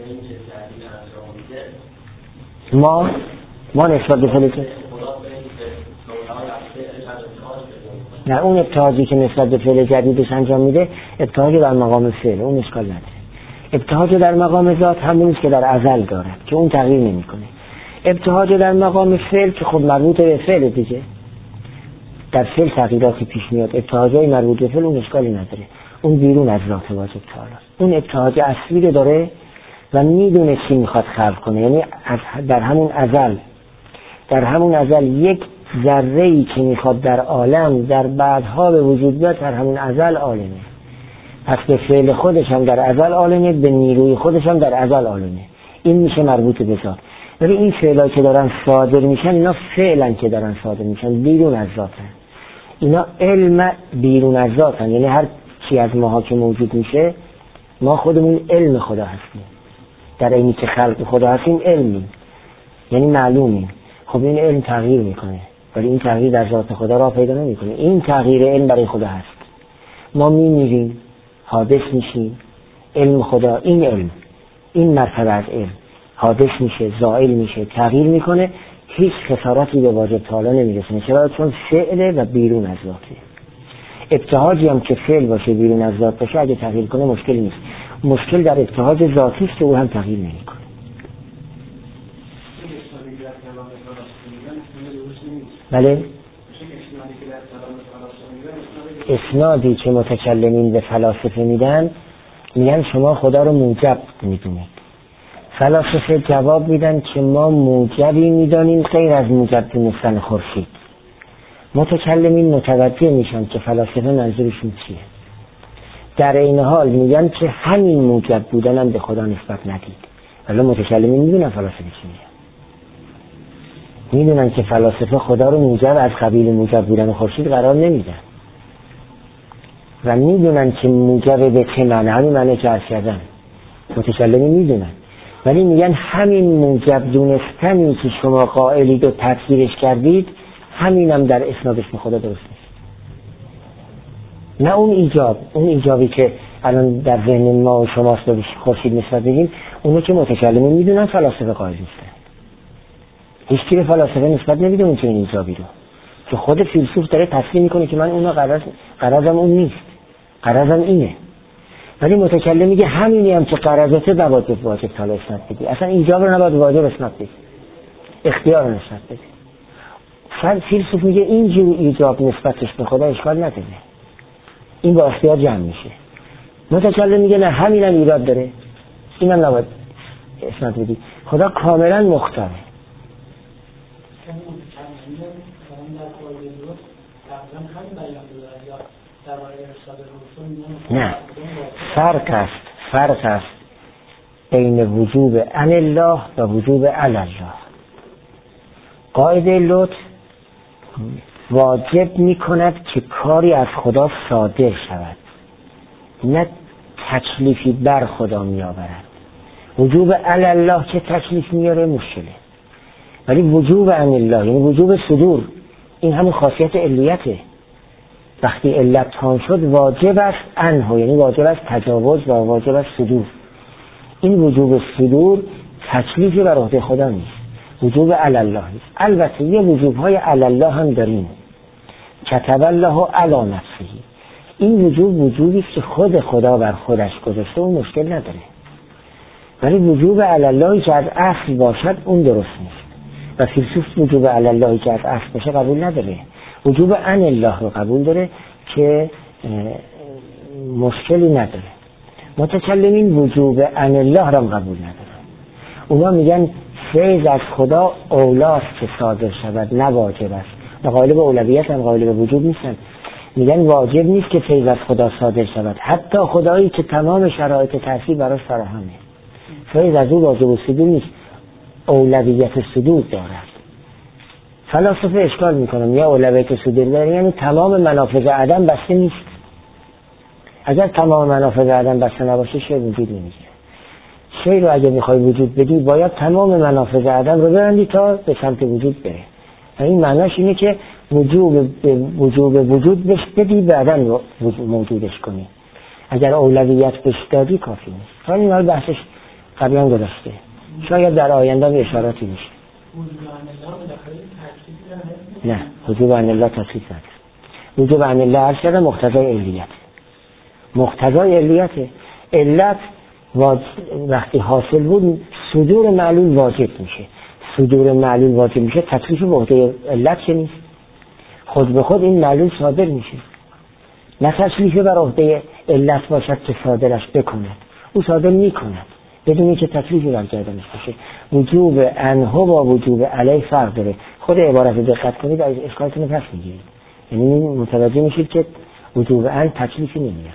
A: ما ما نسبت به فعلی که نه، اون ابتهاجی که نسبت به فعل جدیدش انجام میده ابتهاج در مقام فعل، اون اشکال نداره. ابتهاج در مقام ذات همونیست که در ازل دارد که اون تغییر نمیکنه. ابتهاج در مقام فعل که خب مربوط به فعل دیگه، در فعل تغییراتی پیش میاد، ابتهاجای مربوط به فعل اون اشکالی نداره، اون بیرون از ذات واجب تعالی. اون ابتهاج اصلی رو داره و میدونه چی میخواد خلق کنه، یعنی در همون ازل در همون ازل یک ذره‌ای که میخواد در عالم در بعدها به وجود بیاد در همون ازل عالمه. پس به فعل خودش هم در ازل عالمه، به نیروی خودش هم در ازل عالمه. این میشه مربوط به ذات. ولی این فعلا که دارن صادر میشن اینا فعلا که دارن صادر میشن بیرون از ذاتن. اینا علم بیرون از ذاتن، یعنی هر چی از ماها که موجود میشه ما خودمون علم خدا هستیم، در اینی که خلق خدا هستیم علمیم، یعنی معلومیم. خب این علم تغییر میکنه ولی این تغییر در ذات خدا را پیدا نمیکنه. این تغییر علم برای خدا هست. ما میمیریم، حادث میشیم، علم خدا، این علم، این مرتبه از علم حادث میشه، زائل میشه، تغییر میکنه، هیچ خسارتی به واجب تعالی نمیرسونه. چرا؟ چون فعل و بیرون از ذاته. ابتهاجی هم که فعل باشه بیرون از ذات باشه اگه تغییر کنه مشکل نیست. مشکل در ابتهاج ذاتی است که او هم تغییر نمیکنه. بله، اسنادی که متکلمین به فلاسفه میدن میگن شما خدا رو موجب میدونید. فلاسفه جواب میدن که ما موجبی میدانیم غیر از موجب دونستن خورشید. متکلمین متوجه میشن که فلاسفه منظورشون چیه. در این حال میگن که همین موجب بودن هم به خدا نسبت ندید. ولی متکلمین میدونن فلاسفه چی میگن. میدونن که فلاسفه خدا رو موجب از قبیل موجب بودن خورشید قرار نمیدن و میدونن که موجب به چه معنی، همین معنی که عرض کردن متکلمین میدونن. ولی میگن همین موجب دونستنی که شما قائلید و تفسیرش کردید همینم در اسنادش به خدا درست نیست. نه اون ایجاب، اون ایجابی که الان در ذهن ما و شماست به خورشید نسبت بدیم، اونو که متکلمین میدونن فلاسفه قائل نیستن. هیچ کی به فلاسفه نسبت نمیده اون چه این ایجابی رو، که خود فیلسوف داره تصدیق میکنه که من اونو قرار قرارم اون نیست، قرارم اینه. ولی متکلم میگه همینی هم که قرارته باید واجب تعالی اسناد بدی. اصلا ایجاب رو نباید واجب اسناد بدی، اختیار رو نسبت بدی. فیلسوف میگه اینجور ایجاب نسبتش به خدا اشکال نداره، این با اختیار جمع میشه. متکلم میگه نه همینم ایراد داره، اینم نباید اسناد بدی. خدا کاملا مختاره. نه، فرق است فرق است بین وجوب عن الله و وجوب علی الله. قاعده لطف واجب می کند که کاری از خدا صادر شود، نه تکلیفی بر خدا می آورد. وجوب علی الله که تکلیف میاره مشکله، ولی وجوب عن الله یعنی وجوب صدور، این همون خاصیت علیته. وقتی علت تام شد واجب است عنه، یعنی واجب است تجاوز و واجب است صدور. این وجوب صدور تکلیفی بر عهده خدا نیست، وجوب علی الله نیست. البته یه وجوب های علی الله هم داریم، کتب الله علی نفسه. این وجوب وجوبی است که خود خدا بر خودش گذاشته، اون مشکل نداره. ولی وجوب علی الله که از اصل باشد اون درست نیست و فیلسوف وجوب علی الله که از اصل باشه قبول نداره. وجوب عن الله رو قبول داره که مشکلی نداره. متکلمین وجوب عن الله رو قبول نداره. اونا میگن فیض از خدا اولاست که صادر شود، نه واجب است. قائل به اولویت هم قائل به وجوب نیستن. میگن واجب نیست که فیض از خدا صادر شود، حتی خدایی که تمام شرایط تأثیر براش فراهمه. فیض از او واجب و صدور نیست، اولویت صدور دارد. فلاسفه اشکال میکنم یا اولویت صدور داره یعنی تمام منافذ عدم بسته نیست. اگر تمام منافذ عدم بسته نباشه شی وجود نمیگیره. شی رو اگه میخوای وجود بدی باید تمام منافذ عدم رو ببندی تا به سمت وجود بره. و این معناش اینه که وجوب وجوب وجود بهش بدی بعدن موجودش کنی. اگر اولویت بهش دادی کافی نیست. ولی این حال بحثش قبلا گذشته، شاید در آینده به اشاراتی میشه. نه وجوب عن الله تکلیف نداره. وجوب عن الله هر شده مقتضای علیت. مقتضای علیت علت وقتی حاصل بود صدور معلول واجب میشه. صدور معلول واجب میشه تکلیف به عهده علت که نیست. خود به خود این معلول صادر میشه. نه تکلیف بر عهده علت باشد که صادرش بکند. او صادر میکند بدون اینکه تکلیفی بر گردنش باشه. وجوب عنه با وجوب علیه فرق داره. خود عبارت دقت کنید از اشکالتون رو پس میگیرید. یعنی متوجه میشید که وجوب عنه تکلیفی نمیاره.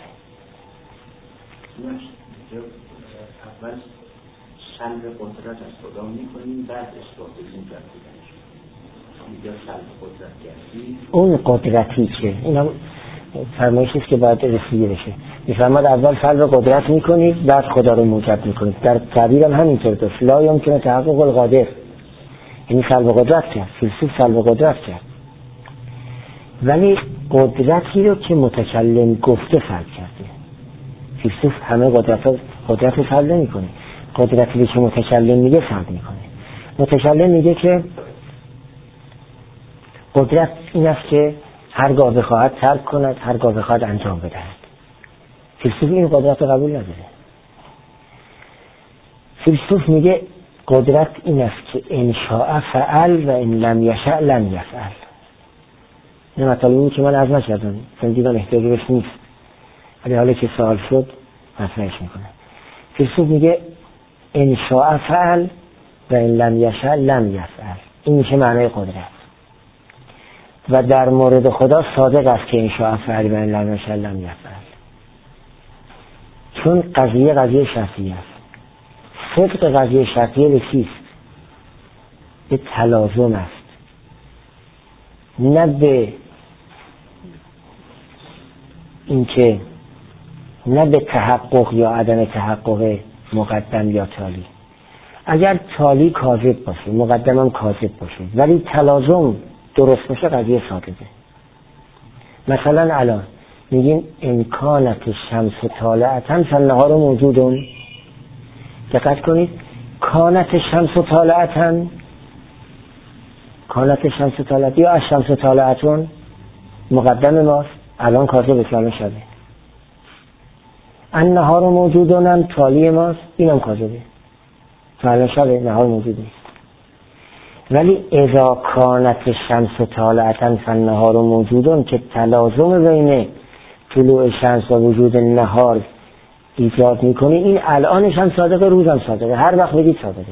B: اول سلب قدرت از خدا میکنیم بعد اثبات موجب بودنش. اینجا سلب قدرت کردیم.
A: اون قدرتی که اینا فرمایشی است که باید رسیده بشه. میفرماد اول سلب قدرت میکنید بعد خدا رو موجب میکنید. در تعبیر هم همینطور است. لا یمکن تحقق القادر. یعنی سلب قدرت کرد. فیلسوف سلب قدرت کرد. ولی قدرتی رو که متکلم گفته سلب کرده. فیلسوف همه قدرت ها قدرت رو سلب نمی کنه. قدرتی که متکلم میگه سلب میکنه. متکلم میگه که قدرت این است که هرگاه بخواهد ترک کند هرگاه بخواهد انجام بدهد. فیلسوف این قدرت رو قبول نداره. فیلسوف میگه قدرت این است که ان شاء فعل و ان لم یشاء لم یفعل. این مطالبی که من از نکردم چون دیدم احتیاجی بهش نیست، ولی حالا که سوال شد مطرحش میکنه. فیلسوف میگه ان شاء فعل و ان لم یشاء لم یفعل. این میشه معنای قدرت. و در مورد خدا صادق است که ان شاء فعل و ان لم یشاء لم یفعل. چون قضیه قضیه شرطیه است. صدق قضیه شرطیه به چیست؟ به تلازم است، نه به اینکه نه به تحقق یا عدم تحقق مقدم یا تالی. اگر تالی کاذب باشه مقدم هم کاذب باشه ولی تلازم درست باشه قضیه ثابته. مثلا الان میگیم امکانت شمس طالعتن فالنهار موجودون. دقت کنید کانت شمس طالعتن کانت شمس طالعت یا از شمس طالعتون مقدم ماست الان کاذب اسلام شده. النهار موجودون هم تالی ماست اینم کاذبه فعلا شده نهار موجود نیست. ولی اذا کانت شمس طالعتن فالنهار موجودون که تلازم بین طلوع شمس و وجود نهار ایجاد میکنه این الانش هم صادقه روزم صادقه هر وقت بگید صادقه.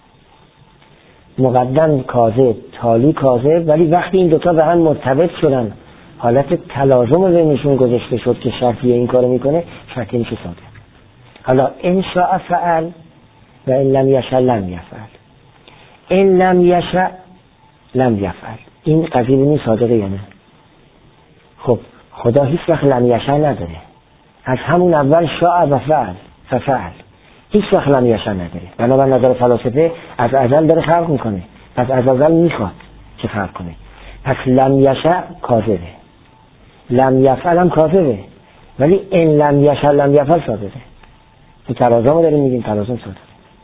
A: مقدم کاذب تالی کاذب ولی وقتی این دوتا به هم مرتبط شدن حالت تلازم بینشون گذاشته شد که شرطیه این کارو میکنه شرطیه میشه صادق. حالا ان شاء فعل و ان لم یشاء لم یفعل. ان لم یشاء لم یفعل این قضیه بینی صادقه یا نه؟ خب خدا هیچ وقت لم یشاء نداره. از همون اول شاء و فعل ففعل هیچ وقت لم یشاء نداره. بنابر نظر فلاسفه از ازل داره خلق میکنه پس از ازل میخواد که خلق کنه. پس لم یشاء کاذبه لم یفعل هم کاذبه ولی ان لم یشاء لم یفعل صادقه. تو تلازم داریم میگیم تلازم صادقه.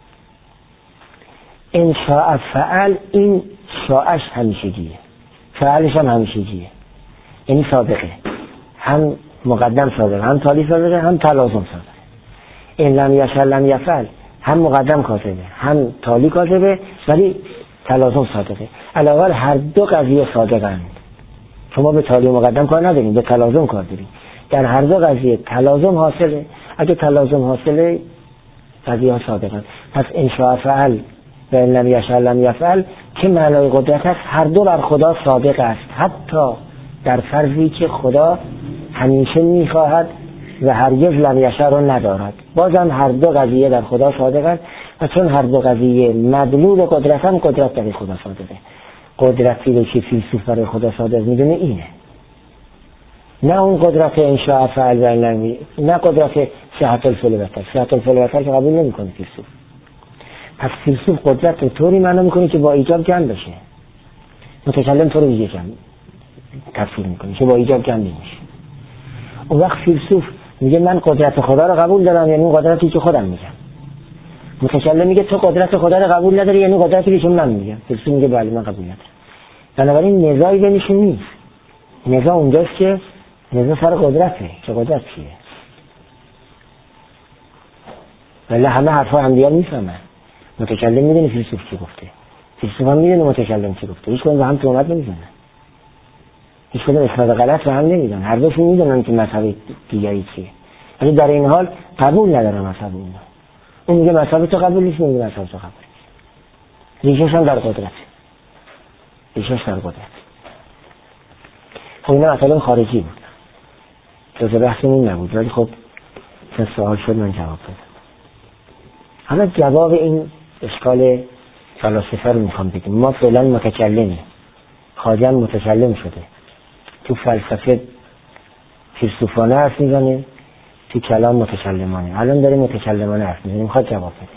A: ان شاء فعل این شاءش همیشگیه فعلش هم همیشگیه یعنی صادقه هم مقدم صادقه هم تالی صادقه هم تلازم صادقه. ان لم یشاء لم یفعل هم مقدم کاذبه هم تالی کاذبه ولی تلازم صادقه. علاوه هر دو قضیه صادقند. شما به تالی مقدم کار نداریم به تلازم کار داریم. در هر دو قضیه تلازم حاصله. اگه تلازم حاصله قضیه ها صادقند. پس ان شاء فعل و ان لم یشاء لم یفعل که معنای قدرت است هر دو بر خدا صادق است حتی در فرضی که خدا همیشه میخواهد و هرگز لم یشاء رو ندارد بازم هر دو قضیه در خدا صادق است. و چون هر دو قضیه مدلول قدرت هم قدرت در خدا صادقه. قدرتی رو که فیلسوف برای خدا صادق میدونه اینه نه اون قدرت ان شاء فعل و ان لم نه قدرت صحت الفعل و ترک. صحت الفعل و ترک قبول نمیکنه فیلسوف. پس فیلسوف قدرت رو طوری معنا میکنه که با ایجاب جمع بشه. متکلم طور دیگه جمع تفسیر میکنه که با ایجاب جمع نمیشه. اون وقت فیلسوف میگه من قدرت خدا رو قبول دارم یعنی اون قدرتی که خودم میگم. متکلم میگه تو قدرت خدا رو قبول نداری، یعنی قدرتی که من میگم. فیلسوف میگه بله من قبول ندارم. بنابراین نزاعی بینشون نیست. نزاع اونجاست که نزاع سر قدرته. چه قدرت چیه؟ ولی همه حرفا هم دیگر میفهمن. متکلم میدونه فیلسوف چی گفته، فیلسوف هم میدونه متکلم چی گفته. هیچ کدوم به هم تهمت نمیزنن، هیچ کدوم اسناد غلط به هم نمیدن. هر دوشون میدونن که مذهب دیگری چیه، ولی در این حال قبول نداره مذهب اونا. اون میگه مذهب تو قبول نیست، اون میگه مذهب تو قبول نیست. ریشش هم در قدرت، ریشش در قدرت. خب اینا مثلا خارجی بود، جزء بحثمون نبود، ولی خب چه سوال شد من جواب دادم. حالا جواب این اشکال فلاسفه رو میخوام بگیم. ما فعلا متکلمیم، خواجه متکلم شده، تو فلسفه فیلسوفانه حرف میزنه، تو کلام متکلمانه. الان داره متکلمانه حرف میزنه، میخواد جواب بده.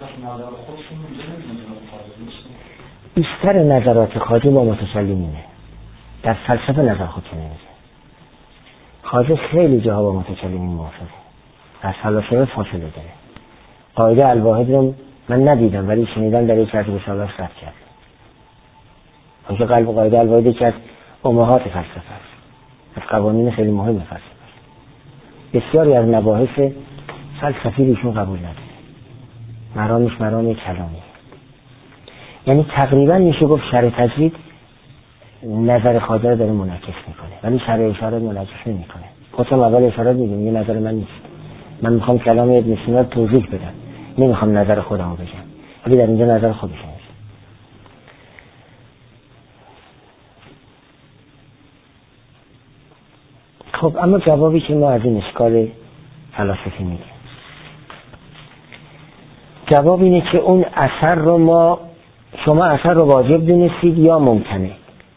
A: بیشتر نظرات خواجه با متکلمینه، در فلسفه نظر خودشو نمیزه. خواجه خیلی جاها با متکلمین موافقه، از فلاسفه فاصله داره. قاعده الواحد رو من ندیدم ولی شنیدم در یک از رساله‌اش رد کرد. اونجا قلب قاعده الواحد که از امهات فلسفه است، از قوانین خیلی مهم فلسفه است. بسیاری از مباحث فلسفی ایشون قبول نداره، مرامش مرام کلامی. یعنی تقریبا میشه گفت شرع تجدید نظر خواجه رو داره منعکس میکنه، ولی شرع اشارات منعکس نمیکنه. خودم اول اشارات میگم یه نظر من نیست، من میخوام کلام ابن سینا رو توضیح بدم، نمیخوام نظر خودم رو بگم، ولی در اینجا نظر خودش میگه. خب اما جوابی که ما از این اشکال فلسفی میدیم، جواب اینه که اون اثر رو ما، شما اثر رو واجب دونستید یا ممکنه؟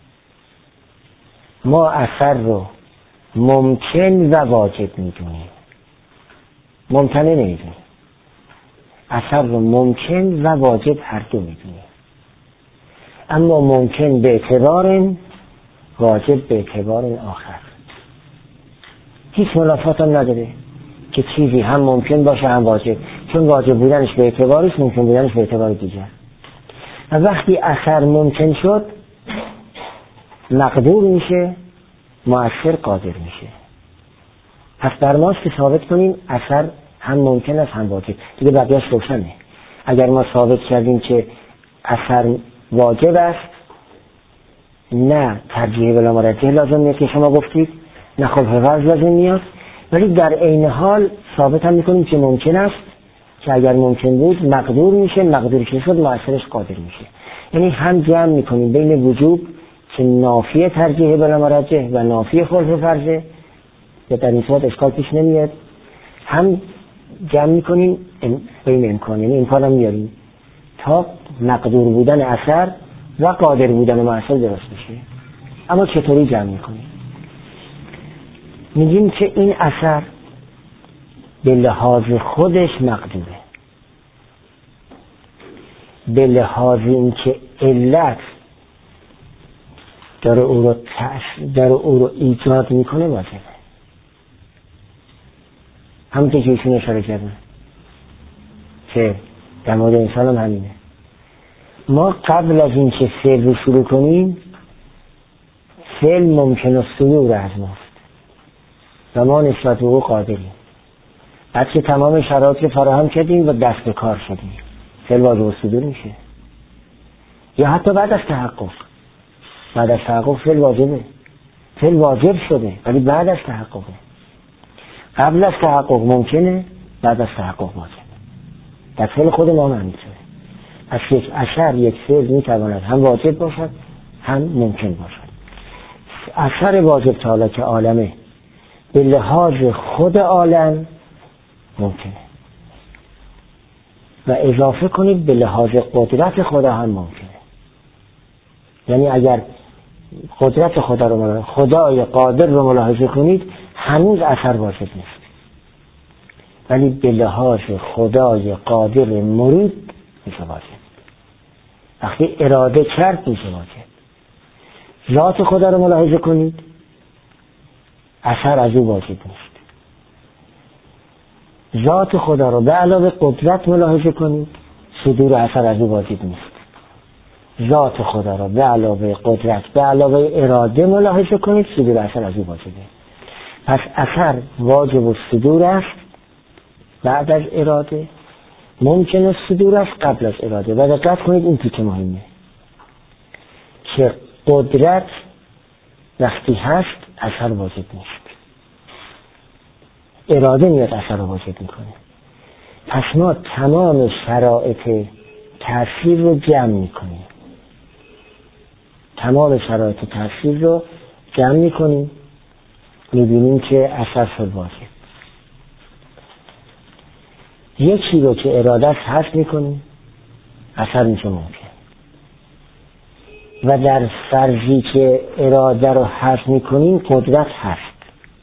A: ما اثر رو ممکن و واجب میدونیم، ممکنه نمیدونیم. اثر رو ممکن و واجب هر دو میدونیم، اما ممکن به اعتبار، واجب به اعتبار آخر. هیچ منافات هم نداره که چیزی هم ممکن باشه هم واجب، چون واجب بودنش به اعتبارش، ممکن بودنش به اعتبار دیگر. و وقتی اثر ممکن شد مقدور میشه، مؤثر قادر میشه. پس بر ماست که ثابت کنیم اثر هم ممکن است هم واجب. دیگه بقیه‌اش روشنه. اگر ما ثابت کردیم که اثر واجب است، نه ترجیح بلا مرجح لازم میاد که شما گفتید، نه خب حفظ لازم میاد، ولی در عین حال ثابت هم میکنیم که ممکن است، که اگر ممکن بود مقدور میشه، مقدور که شد مؤثرش قادر میشه. یعنی هم جمع میکنیم بین وجوب که نافی ترجیح بلا مرجح و نافی خلف فرضه، یا در این صورت اشکال پیش نمیاد، هم جمع میکنیم بین امکان، یعنی امکان هم میاریم تا مقدور بودن اثر و قادر بودن مؤثر درست بشه. اما چطوری جمع میکنیم؟ میگیم که این اثر به لحاظ خودش مقدوره، به لحاظ این که علت داره او رو تأثیر داره او رو ایجاد میکنه واجبه. همونطور که ایشون اشاره کردن که در مورد انسان هم همینه. ما قبل از این که فعل رو شروع کنیم، فعل ممکن الصدور از ماست و ما نسبت به او قادریم. بعد که تمام شرایط رو فراهم کردیم و دست به کار شدیم، فعل واجب الصدور میشه. یا حتی بعد از تحقق، بعد از تحقق فعل واجبه، فعل واجب شده ولی بعد از تحققه. قبل از تحقق ممکنه، بعد از تحقق واجب. در فعل خود ما همینطوره. از یک اثر، یک فعل میتواند هم واجب باشد هم ممکن باشد. اثر واجب تعالی که عالمه به لحاظ خود عالم ممکنه و اضافه کنید به لحاظ قدرت خدا هم ممکنه. یعنی اگر قدرت خدا رو ملاحظه، خدای قادر رو ملاحظه کنید، هنوز اثر واجب نیست، ولی به لحاظ خدای قادر مرید میشه واجب. وقتی اراده کرد میشه واجب. ذات خدا رو ملاحظه کنید، اثر از او واجب نیست. ذات خدا رو به علاوه قدرت ملاحظه کنید، صدور اثر از او واجب نیست. ذات خدا رو به علاوه قدرت به علاوه اراده ملاحظه کنید، صدور اثر از او واجبه. پس اثر واجب و صدور است بعد از اراده، ممکن است صدور است قبل از اراده. و دقت کنید این تیکه مهمه که قدرت وقتی هست اثر واجب نیست، اراده میاد اثر رو واجب میکنه. پس ما تمام شرایط تأثیر رو جمع میکنیم، تمام شرایط تأثیر رو جمع میکنیم، میبینیم که اثر شد واجب. یکی رو که اراده حذف میکنیم اثر میشه ممکن. و در فرضی که اراده رو حذف میکنیم قدرت هست.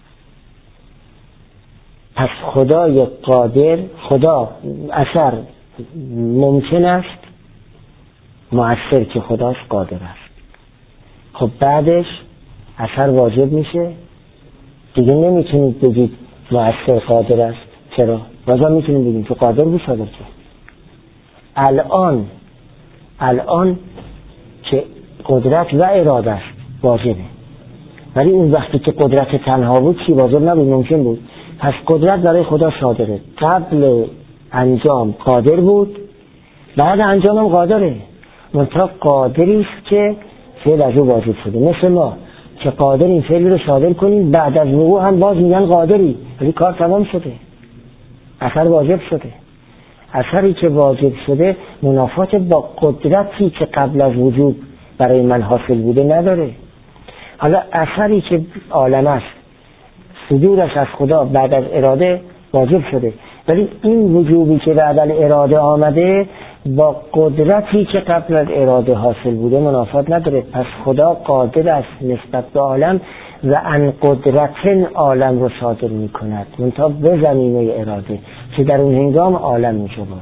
A: پس خدای قادر، خدا اثر ممکن است، مؤثر که خداست قادر است. خب بعدش اثر واجب میشه، دیگه نمیتونید بگید مؤثر قادر است. چرا؟ بازم میتونید بگید که قادر بود صادر کرد. الان الان که قدرت و اراده است واجبه، ولی اون وقتی که قدرت تنها بود چی واجب نبود، ممکن بود. پس قدرت برای خدا صادره، قبل انجام قادر بود، بعد انجام هم قادره. منطقه قادری است که فعل از او واجب شده. مثل ما که قادر این فعل رو صادر کنیم، بعد از وقوع هم باز میگن قادری، ولی کار تمام شده، اثر واجب شده. اثری که واجب شده منافات با قدرتی که قبل از وجود برای من حاصل بوده نداره. حالا اثری که عالم است صدورش از خدا بعد از اراده واجب شده، ولی این وجوبی که بعد از اراده آمده با قدرتی که قبل از اراده حاصل بوده منافات نداره. پس خدا قادر است نسبت به عالم و ان قدرتن عالم رو صادر می کند، منتها به زمینه اراده که در اون هنگام عالم می شود.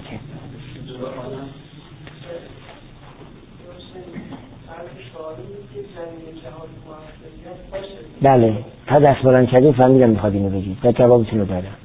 A: بله، تا دست بلند کردیم فهمیدم میخواد اینو بگید و جوابتون رو دادم،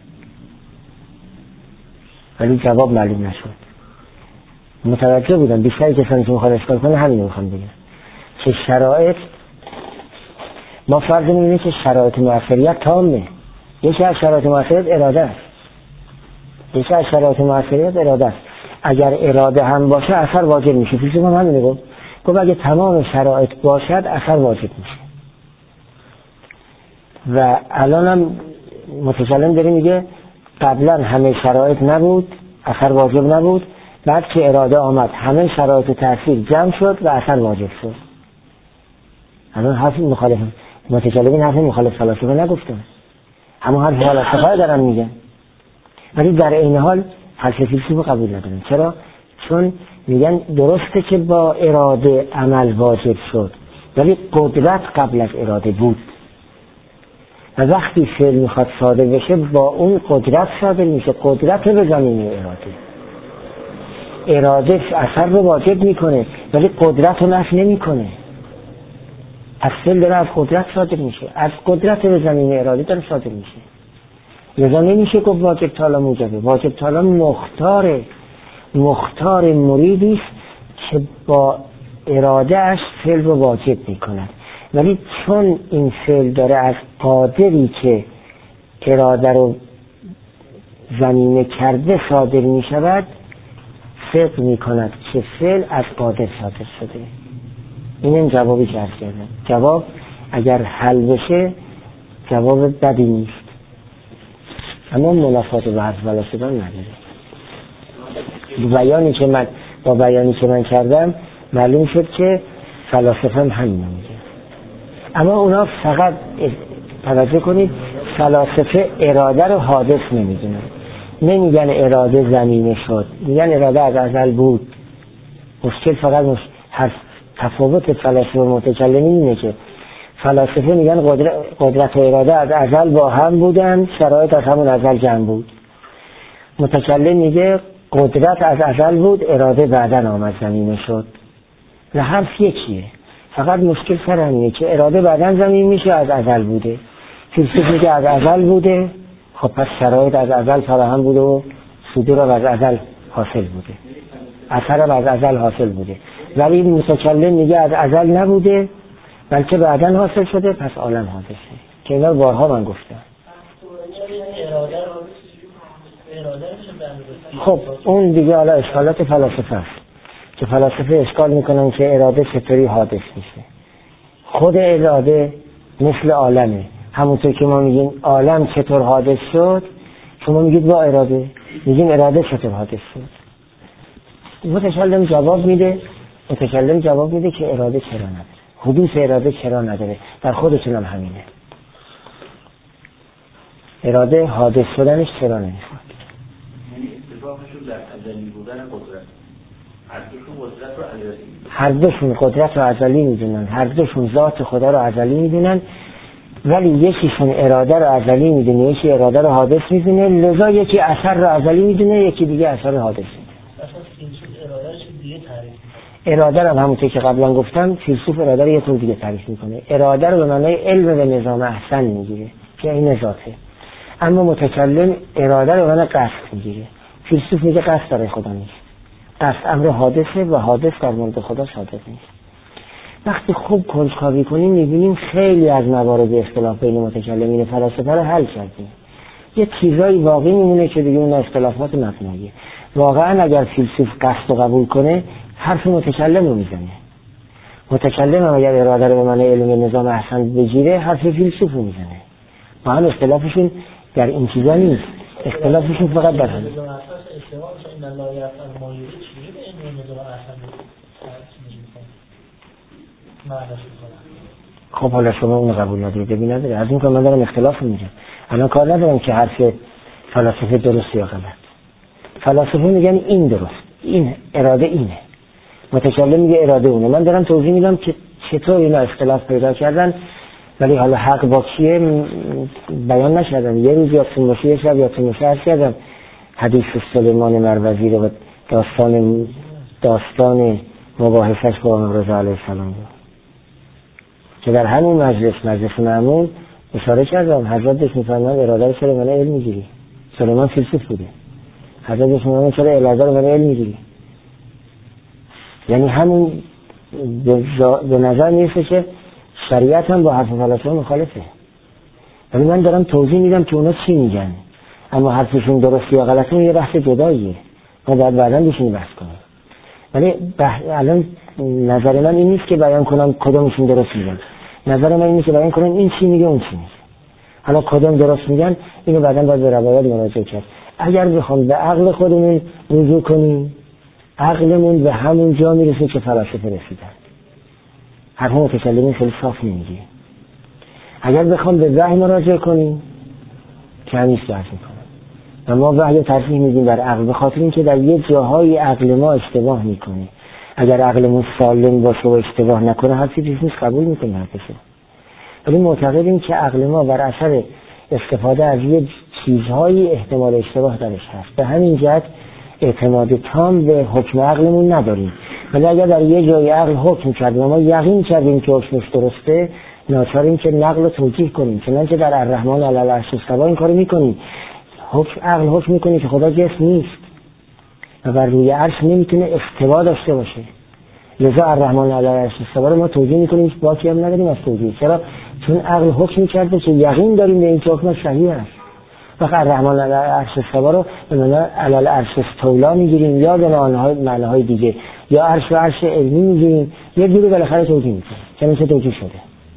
A: ولی جواب معلوم نشد. متوجه بودم بیشتری کسانی که میخواد اشکال کنه همین رو میخوام بگم که شرایط ما فرض می‌کنیم که شرایط موثریت تامه. یکی از شرایط موثریت اراده است، یکی از شرایط موثریت اراده است. اگر اراده هم باشه اثر واجب میشه. فیلسوف هم همینه گفت، گفت اگه تمام شرایط باشد اثر واجب میشه. و الان هم متکلم داره میگه قبلا همه شرایط نبود اثر واجب نبود، بعد که اراده آمد همه شرایط تأثیر جمع شد و اثر واجب شد. الان حرف مخالف متکلمین حرف مخالف فلاسفه نگفتن، همون حرف فلاسفه دارن میگن، ولی در این حال حرف فیلسوف قبول ندارن. چرا؟ چون میگن درسته که با اراده عمل واجب شد، ولی قدرت قبل از اراده بود و وقتی فعل میخواد صادر بشه با اون قدرت صادر میشه. قدرت به زمینه اراده، اراده اثر رو واجب میکنه ولی قدرت رو نفی نمیکنه. از فعل داره از قدرت صادر میشه، از قدرت به زمینه اراده داره صادر میشه. لذا نمیشه گفت واجب تالا موجبه. واجب تالا مختاره، مختار مریدی است که با اراده اش فعل رو واجب میکند، ولی چون این فعل داره از قادری که اراده رو زمینه کرده صادر می شود، فکر می کند که فعل از قادر صادر شده. این این جوابی که عرض کردم. جواب اگر حل بشه جواب بدی نیست، اما منافات و حرف فلاسفه‌ای نداره. بیانی که من با بیانی که من کردم معلوم شد که فلاسفه هم همین میگه. اما اونا فقط توجه کنید فلاسفه اراده رو حادث نمیدونن، نمیگن اراده زمینه شد، میگن اراده از ازل بود. مشکل فقط مش... هر تفاوت فلاسفه و متکلمین اینه که فلاسفه میگن قدرت, قدرت و اراده از ازل با هم بودن، شرایط از همون ازل جمع بود. متکلم میگه قدرت از ازل بود، اراده بعداً آمد زمینه شد. و حرف یکیه، فقط مشکل سر همینه که اراده بعداً زمین میشه، از ازل بوده. فیلسوف میگه از ازل بوده، خب پس شرایط از ازل فراهم بوده و صدور از ازل حاصل بوده، اثر از ازل حاصل بوده، ولی متکلم میگه از ازل نبوده بلکه بعداً حاصل شده، پس عالم حاصل شده که اینا بارها من گفتم. خب اون دیگه حالا اشکالات فلاسفه است که فلاسفه اشکال میکنن که اراده چطوری حادث میشه. خود اراده مثل عالمه، همونطور که ما میگیم عالم چطور حادث شد، شما میگید با اراده، میگیم اراده چطور حادث شد. متکلم جواب میده متکلم جواب میده که اراده چرا نداره، حدوث اراده چرا نداره، در خودتون هم همینه، اراده حادث شدنش چرا نمیخواد.
B: یعنی اتفاقشون در ازلی بودن قدرت، هر دوشون قدرت رو ازلی میدونن،
A: هر دوشون قدرت رو ازلی میدونن، هر دوشون ذات خدا رو ازلی میدونن، ولی یکیشون اراده رو ازلی میدونه، یکی اراده رو حادث میدونه، لذا یکی اثر رو ازلی میدونه، یکی دیگه اثر رو حادث میدونه.
C: اساس این اراده رو دیگه تعریف
A: اراده رو همونطور که قبلا گفتم فیلسوف اراده رو یه طور دیگه تعریف میکنه. اراده رو به معنای علم و نظام احسن میگیره که این ذاته، اما متکلم اراده رو به معنای قصد میگیره. فیلسوف میگه قصد برای خدا نیست، قصد امر حادثه و حادث در مورد خدا صادق نیست. وقتی خوب کنجکاوی کنیم میبینیم خیلی از موارد اختلاف بین متکلمین فلاسفه رو حل کردیم. یه چیزایی واقعی میمونه که دیگه اون اختلافات مبناییه. واقعا اگر فیلسوف قصد رو قبول کنه حرف متکلم رو میزنه، متکلم هم اگر اراده رو به معنی علم نظام احسن بگیره حرف فیلسوف رو میزنه. با هم اختلافشون در این چیزا نیست، اختلافشون فقط در همین. خب حالا شما اون قبول ندارید ببین نداره، از این که من دارم اختلاف میگم. الان کار ندارم که حرف فلاسفه درست یا غلط. فلاسفه میگن این درست، این اراده اینه، متکلم میگه اراده اونه. من دارم توضیح میدم که چطور اینا اختلاف پیدا کردن، ولی حالا حق با کیه بیان نشدن. یه روز یادتون باشه، یه شب یادتون باشه عرض کردم حدیث سلیمان مروزی رو، داستان داستان مباحثش با امام رضا علیه السلام رو که در همون مجلس مجلس معمول اشاره کردم. حضرت بهش میفرمایند اراده رو چرا من علم میگیری؟ سلیمان فیلسوف بوده. حضرت بهش میفرمایند چرا اراده رو من علم میگیری؟ یعنی همون به نظر میرسه که شریعت هم با حرف فلاسفه مخالفه، ولی من دارم توضیح میدم که اونا چی میگن، اما حرفشون درست یا غلطه یه بحث جداییه، ما باید بعداً بهشون بحث کنیم. ولی بح... الان نظر من این نیست که بیان کنم کدومشون درست میگن، نظر من اینه که بیان کنم این چی میگه اون چی میگه. حالا کدوم درست میگن اینو بعداً باید به روایات مراجعه کرد. اگر بخوام به عقل خودمون رجوع کنیم، عقلمون به همون جا میرسه که فلاسفه رسیدن. حرف متکلمین خیلی صاف نمیگه. اگر بخوام به وحی مراجعه کنیم که همیشه درس میکنم و ما وحی ترجیح میدیم بر عقل، به خاطر اینکه در یه جاهای عقل ما اشتباه میکنه. اگر عقلمون سالم باشه و اشتباه نکنه حرفی چیز نیست، قبول میکنیم حرفشو. ولی معتقدیم که عقل ما بر اثر استفاده از یه چیزهای احتمال اشتباه درش هست، به همین جهت اعتماد تام به حکم عقلمون نداریم. ولی اگر در یه جای عقل حکم کردیم و ما یقین کردیم که حکمش درسته، ناچاریم که نقل رو توجیه کنیم. چنانچه در الرحمن علی العرش استوی این کارو میکنیم. حکم عقل حکم میکنه که خدا جسم نیست و بر روی عرش نمیتونه استوا داشته باشه، لذا الرحمن علی العرش استوی رو ما توجیه میکنیم، باکی هم نداریم از توجیه. چرا؟ چون عقل حکم کرده که یقین داریم به این که حکم صحیح است. وقت الرحمن علی العرش استوی رو به معنی علی العرش استولا میگیریم یا به معناهای دیگه، یا عرش و عرش علمی میگیریم، یه جوری بالاخره توجیه میکنیم چون چه توجیه شده.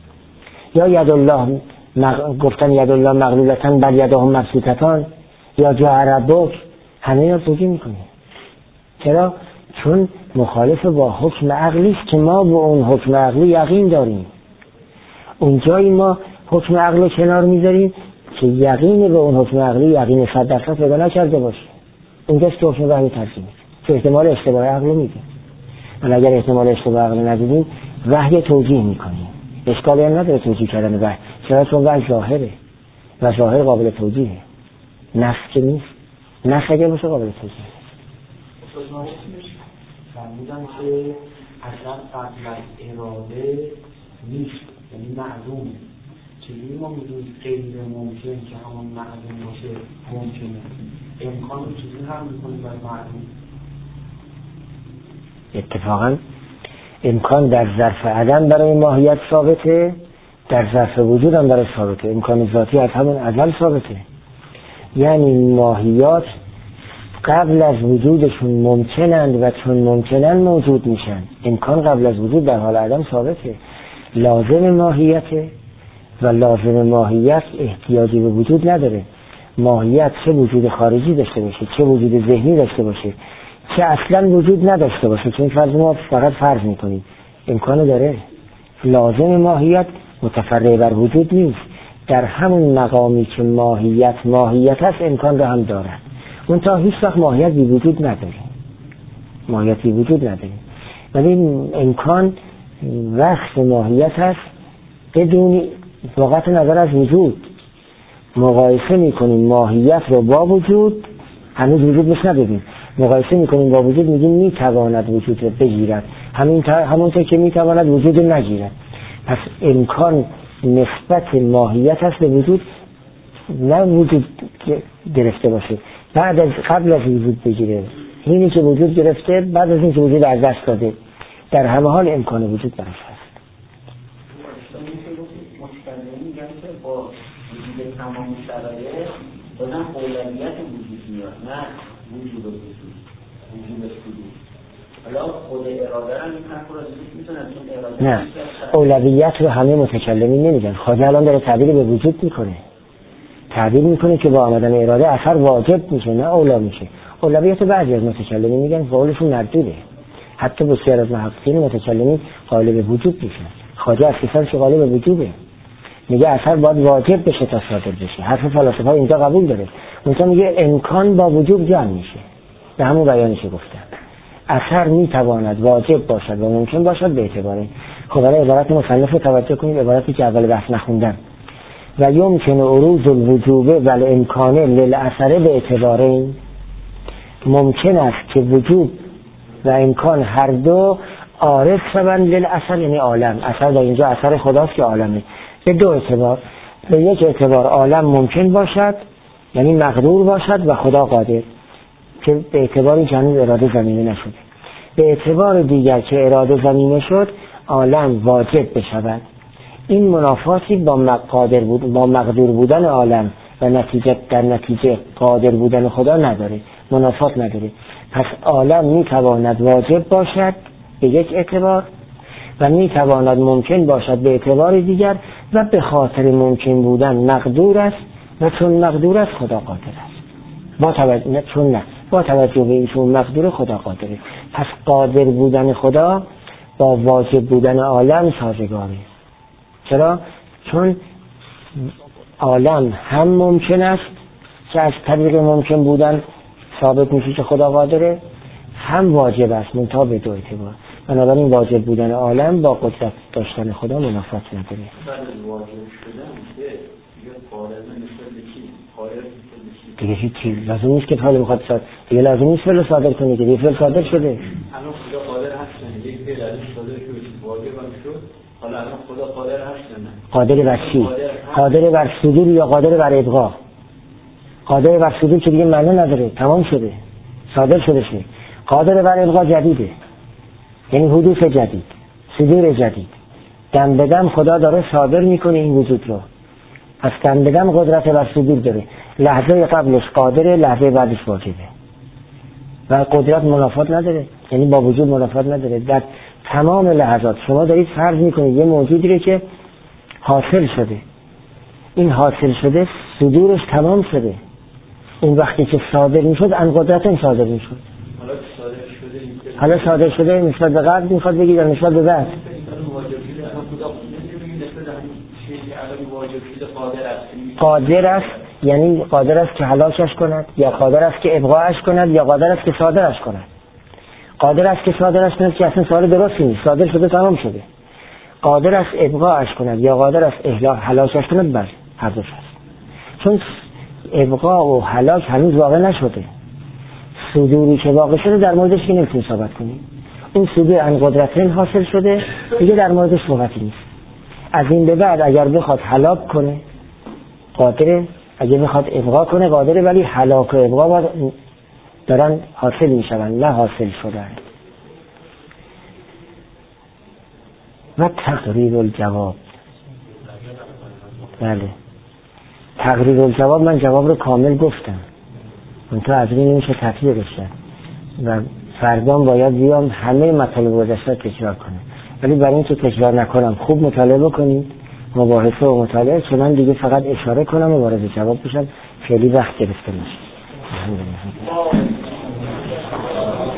A: یا ید الله مغ... گفتن ید الله مغلولتن بل یدهم مبسوطتان، یا جاء ربک، همه اینا توجیه میکنیم. چرا؟ چون مخالف با حکم عقلی است که ما به اون حکم عقلی یقین داریم. اونجایی ما حکم عقل رو کنار میذاریم که یقین به اون حکم عقلی یقین صد درصد پیدا نکرده باشه. اونجاست که حکم وحی ترجیح میدیم که احتمال اشتباه عقل رو میدیم. ولی اگر احتمال اشتباه عقل ندیدیم وحی توجیه میکنیم. اشکالی هم نداره توجیه کردن وحی، چرا؟ چون وحی ظاهره و ظاهر قابل توجیهه، نفس که نیست. نفس اگر باشه قابل توجیه.
B: فرمودن که اصلا قبل از اراده نیست، یعنی معلومه.
D: چجوری ما میدونیم غیر ممکن که همون معلوم باشه ممکنه؟ امکان رو چجوری هم میکنیم برای معلوم؟
A: اتفاقا امکان در ظرف عدم برای ماهیت ثابته، در ظرف وجود هم برای ثابته. امکان ذاتی از همون ازل ثابته، یعنی ماهیات قبل از وجودشون ممکنند و چون ممکنن موجود میشن. امکان قبل از وجود در حال عدم ثابته، لازم ماهیته و لازم ماهیت احتیاجی به وجود نداره. ماهیت چه وجود خارجی داشته باشه، چه وجود ذهنی داشته باشه، چه اصلا وجود نداشته باشه، چون فرض ما فقط فرض میکنیم امکانو داره. لازم ماهیت متفرع بر وجود نیست، در همون مقامی که ماهیت ماهیت هست امکان رو هم دارد. اون تا هیچ وقت ماهیت بی وجود نداره، ماهیت بی وجود نداره، ولی امکان وقت ماهیت هست بدون وقت نظر از وجود. مقایسه میکنیم ماهیت رو با وجود، هنوز وجود بس نداریم، مقایسه میکنیم با وجود، میگیم میتواند وجود رو بگیرد، همین همونطور که میتواند وجود رو نگیرد. پس امکان نسبت ماهیت هست به وجود، نه وجود گرفته باشه بعد از قبل از وجود بگیره. اینی که وجود گرفته بعد از این که وجود از دست داده، در همه حال امکان وجود براش هست.
B: با وجود تمام شرایط بازم اولویت وجود میاد، نه وجود و وجود وجود وجود. حالا خود اراده را میتونن خود میتونن
A: نه، اولویت رو همه متکلمین نمیگن. خواجه الان داره تعبیر به وجود میکنه، تعبیر میکنه که با آمدن اراده اثر واجب میشه نه اولا میشه. اولویت بعضی از متکلمین میگن قولشون مردوده، حتی بسیار از محققین متکلمین قائل به وجود میشن. خواجه از کسان که قائل به وجوده، میگه اثر باید واجب بشه تا صادر بشه. حرف فلاسفه ها اینجا قبول داره. اونجا میگه امکان با وجود جمع میشه، به همون بیانش گفتم. اثر میتواند واجب باشد و ممکن باشد به اعتباره. خب برای عبارت مصنف توجه کنید، عبارتی که اول بحث نخوندم. و یمکن عروض الوجوب و الامکان للاثر به اعتباره. ممکن است که وجود و امکان هر دو عارض شوند للاثر، یعنی عالم. اثر در اینجا اثر خداست که عالمه. به دو اعتبار. به یک اعتبار عالم ممکن باشد یعنی مقدور باشد و خدا قادر، که به اعتباری که هنوز اراده زمینه نشده. به اعتبار دیگر که اراده زمینه شد عالم واجب بشود. این منافاتی با مقادر بود با مقدور بودن عالم و نتیجه در نتیجه قادر بودن خدا نداره، منافات نداره. پس عالم میتواند واجب باشد به یک اعتبار و میتواند ممکن باشد به اعتبار دیگر، و به خاطر ممکن بودن مقدور است و چون مقدور است خدا قادر است. با توجه نه چون نه با توجه به این چون مقدور خدا قادره. پس قادر بودن خدا با واجب بودن عالم سازگاره. چرا؟ چون عالم هم ممکن است که از طریق ممکن بودن ثابت میشه که خدا قادره، هم واجب است منتها به دو اعتبار. بنابراین واجب بودن عالم با قدرت داشتن خدا منافات نداره.
B: واجب شدن دیگه قادر نمیشه چی؟ قادر
A: دیگه هیچ لازم نیست که حالا بخواد صادر، دیگه لازم نیست فعل صادر کنه که دیگه فعل صادر شده.
B: الان خدا قادر هست، یک فعل ازش صادر شد واجب هم شد. حالا الان خدا قادر هست نه؟
A: قادر بر چی؟ قادر بر صدور یا قادر بر ابقا؟ قادر بر صدور که دیگه معنی نداره، تمام شده، صادر شده شده. قادر بر ابقا جدیده، یعنی حدوث جدید، صدور جدید. دم به دم خدا داره صادر میکنه این وجود رو. پس دم به دم قدرت بر صدور داره. لحظه قبلش قادره، لحظه بعدش واجبه. و قدرت منافات نداره، یعنی با وجود منافات نداره. در تمام لحظات شما دارید فرض میکنید یه موجودی رو که حاصل شده، این حاصل شده صدورش تمام شده. اون وقتی که صادر میشد ان قدرت این صادر میشد. حالا صادر شده نسبت به قبل میخواد بگید یا نسبت به بعد؟ قادر است یعنی قادر است که هلاکش کند، یا قادر است که ابقاءش کند، یا قادر است که صادرش کند. قادر است که صادرش کند که اصلا سوال درستی نیست، صادر شده تمام شده. قادر است ابقاءش کند یا قادر است اهلاک هلاکش کند، بله هر دوش هست. چون ابقاء و هلاک هنوز واقع نشده. صدوری که واقع شده در موردش که نمیتونی ثابت کنی. این صدور ان قدرتین حاصل شده دیگه در موردش صحبتی نیست. از این به بعد اگر بخواد هلاک کنه قادره، اگر بخواد ابقا کنه قادره، ولی هلاک و ابقا دارن حاصل میشون نه حاصل شدن. و تقریر الجواب، بله تقریر الجواب، من جواب رو کامل گفتم، اون تو از این نمیشه تطبیقش کرد و فردام باید بیام همه مطالب گذشته تکرار کنم. ولی برای اینکه تکرار نکنم خوب مطالعه بکنید، مباحثه و مطالعه، چون من دیگه فقط اشاره کنم و وارد جواب بشم، خیلی وقت گرفته میشه.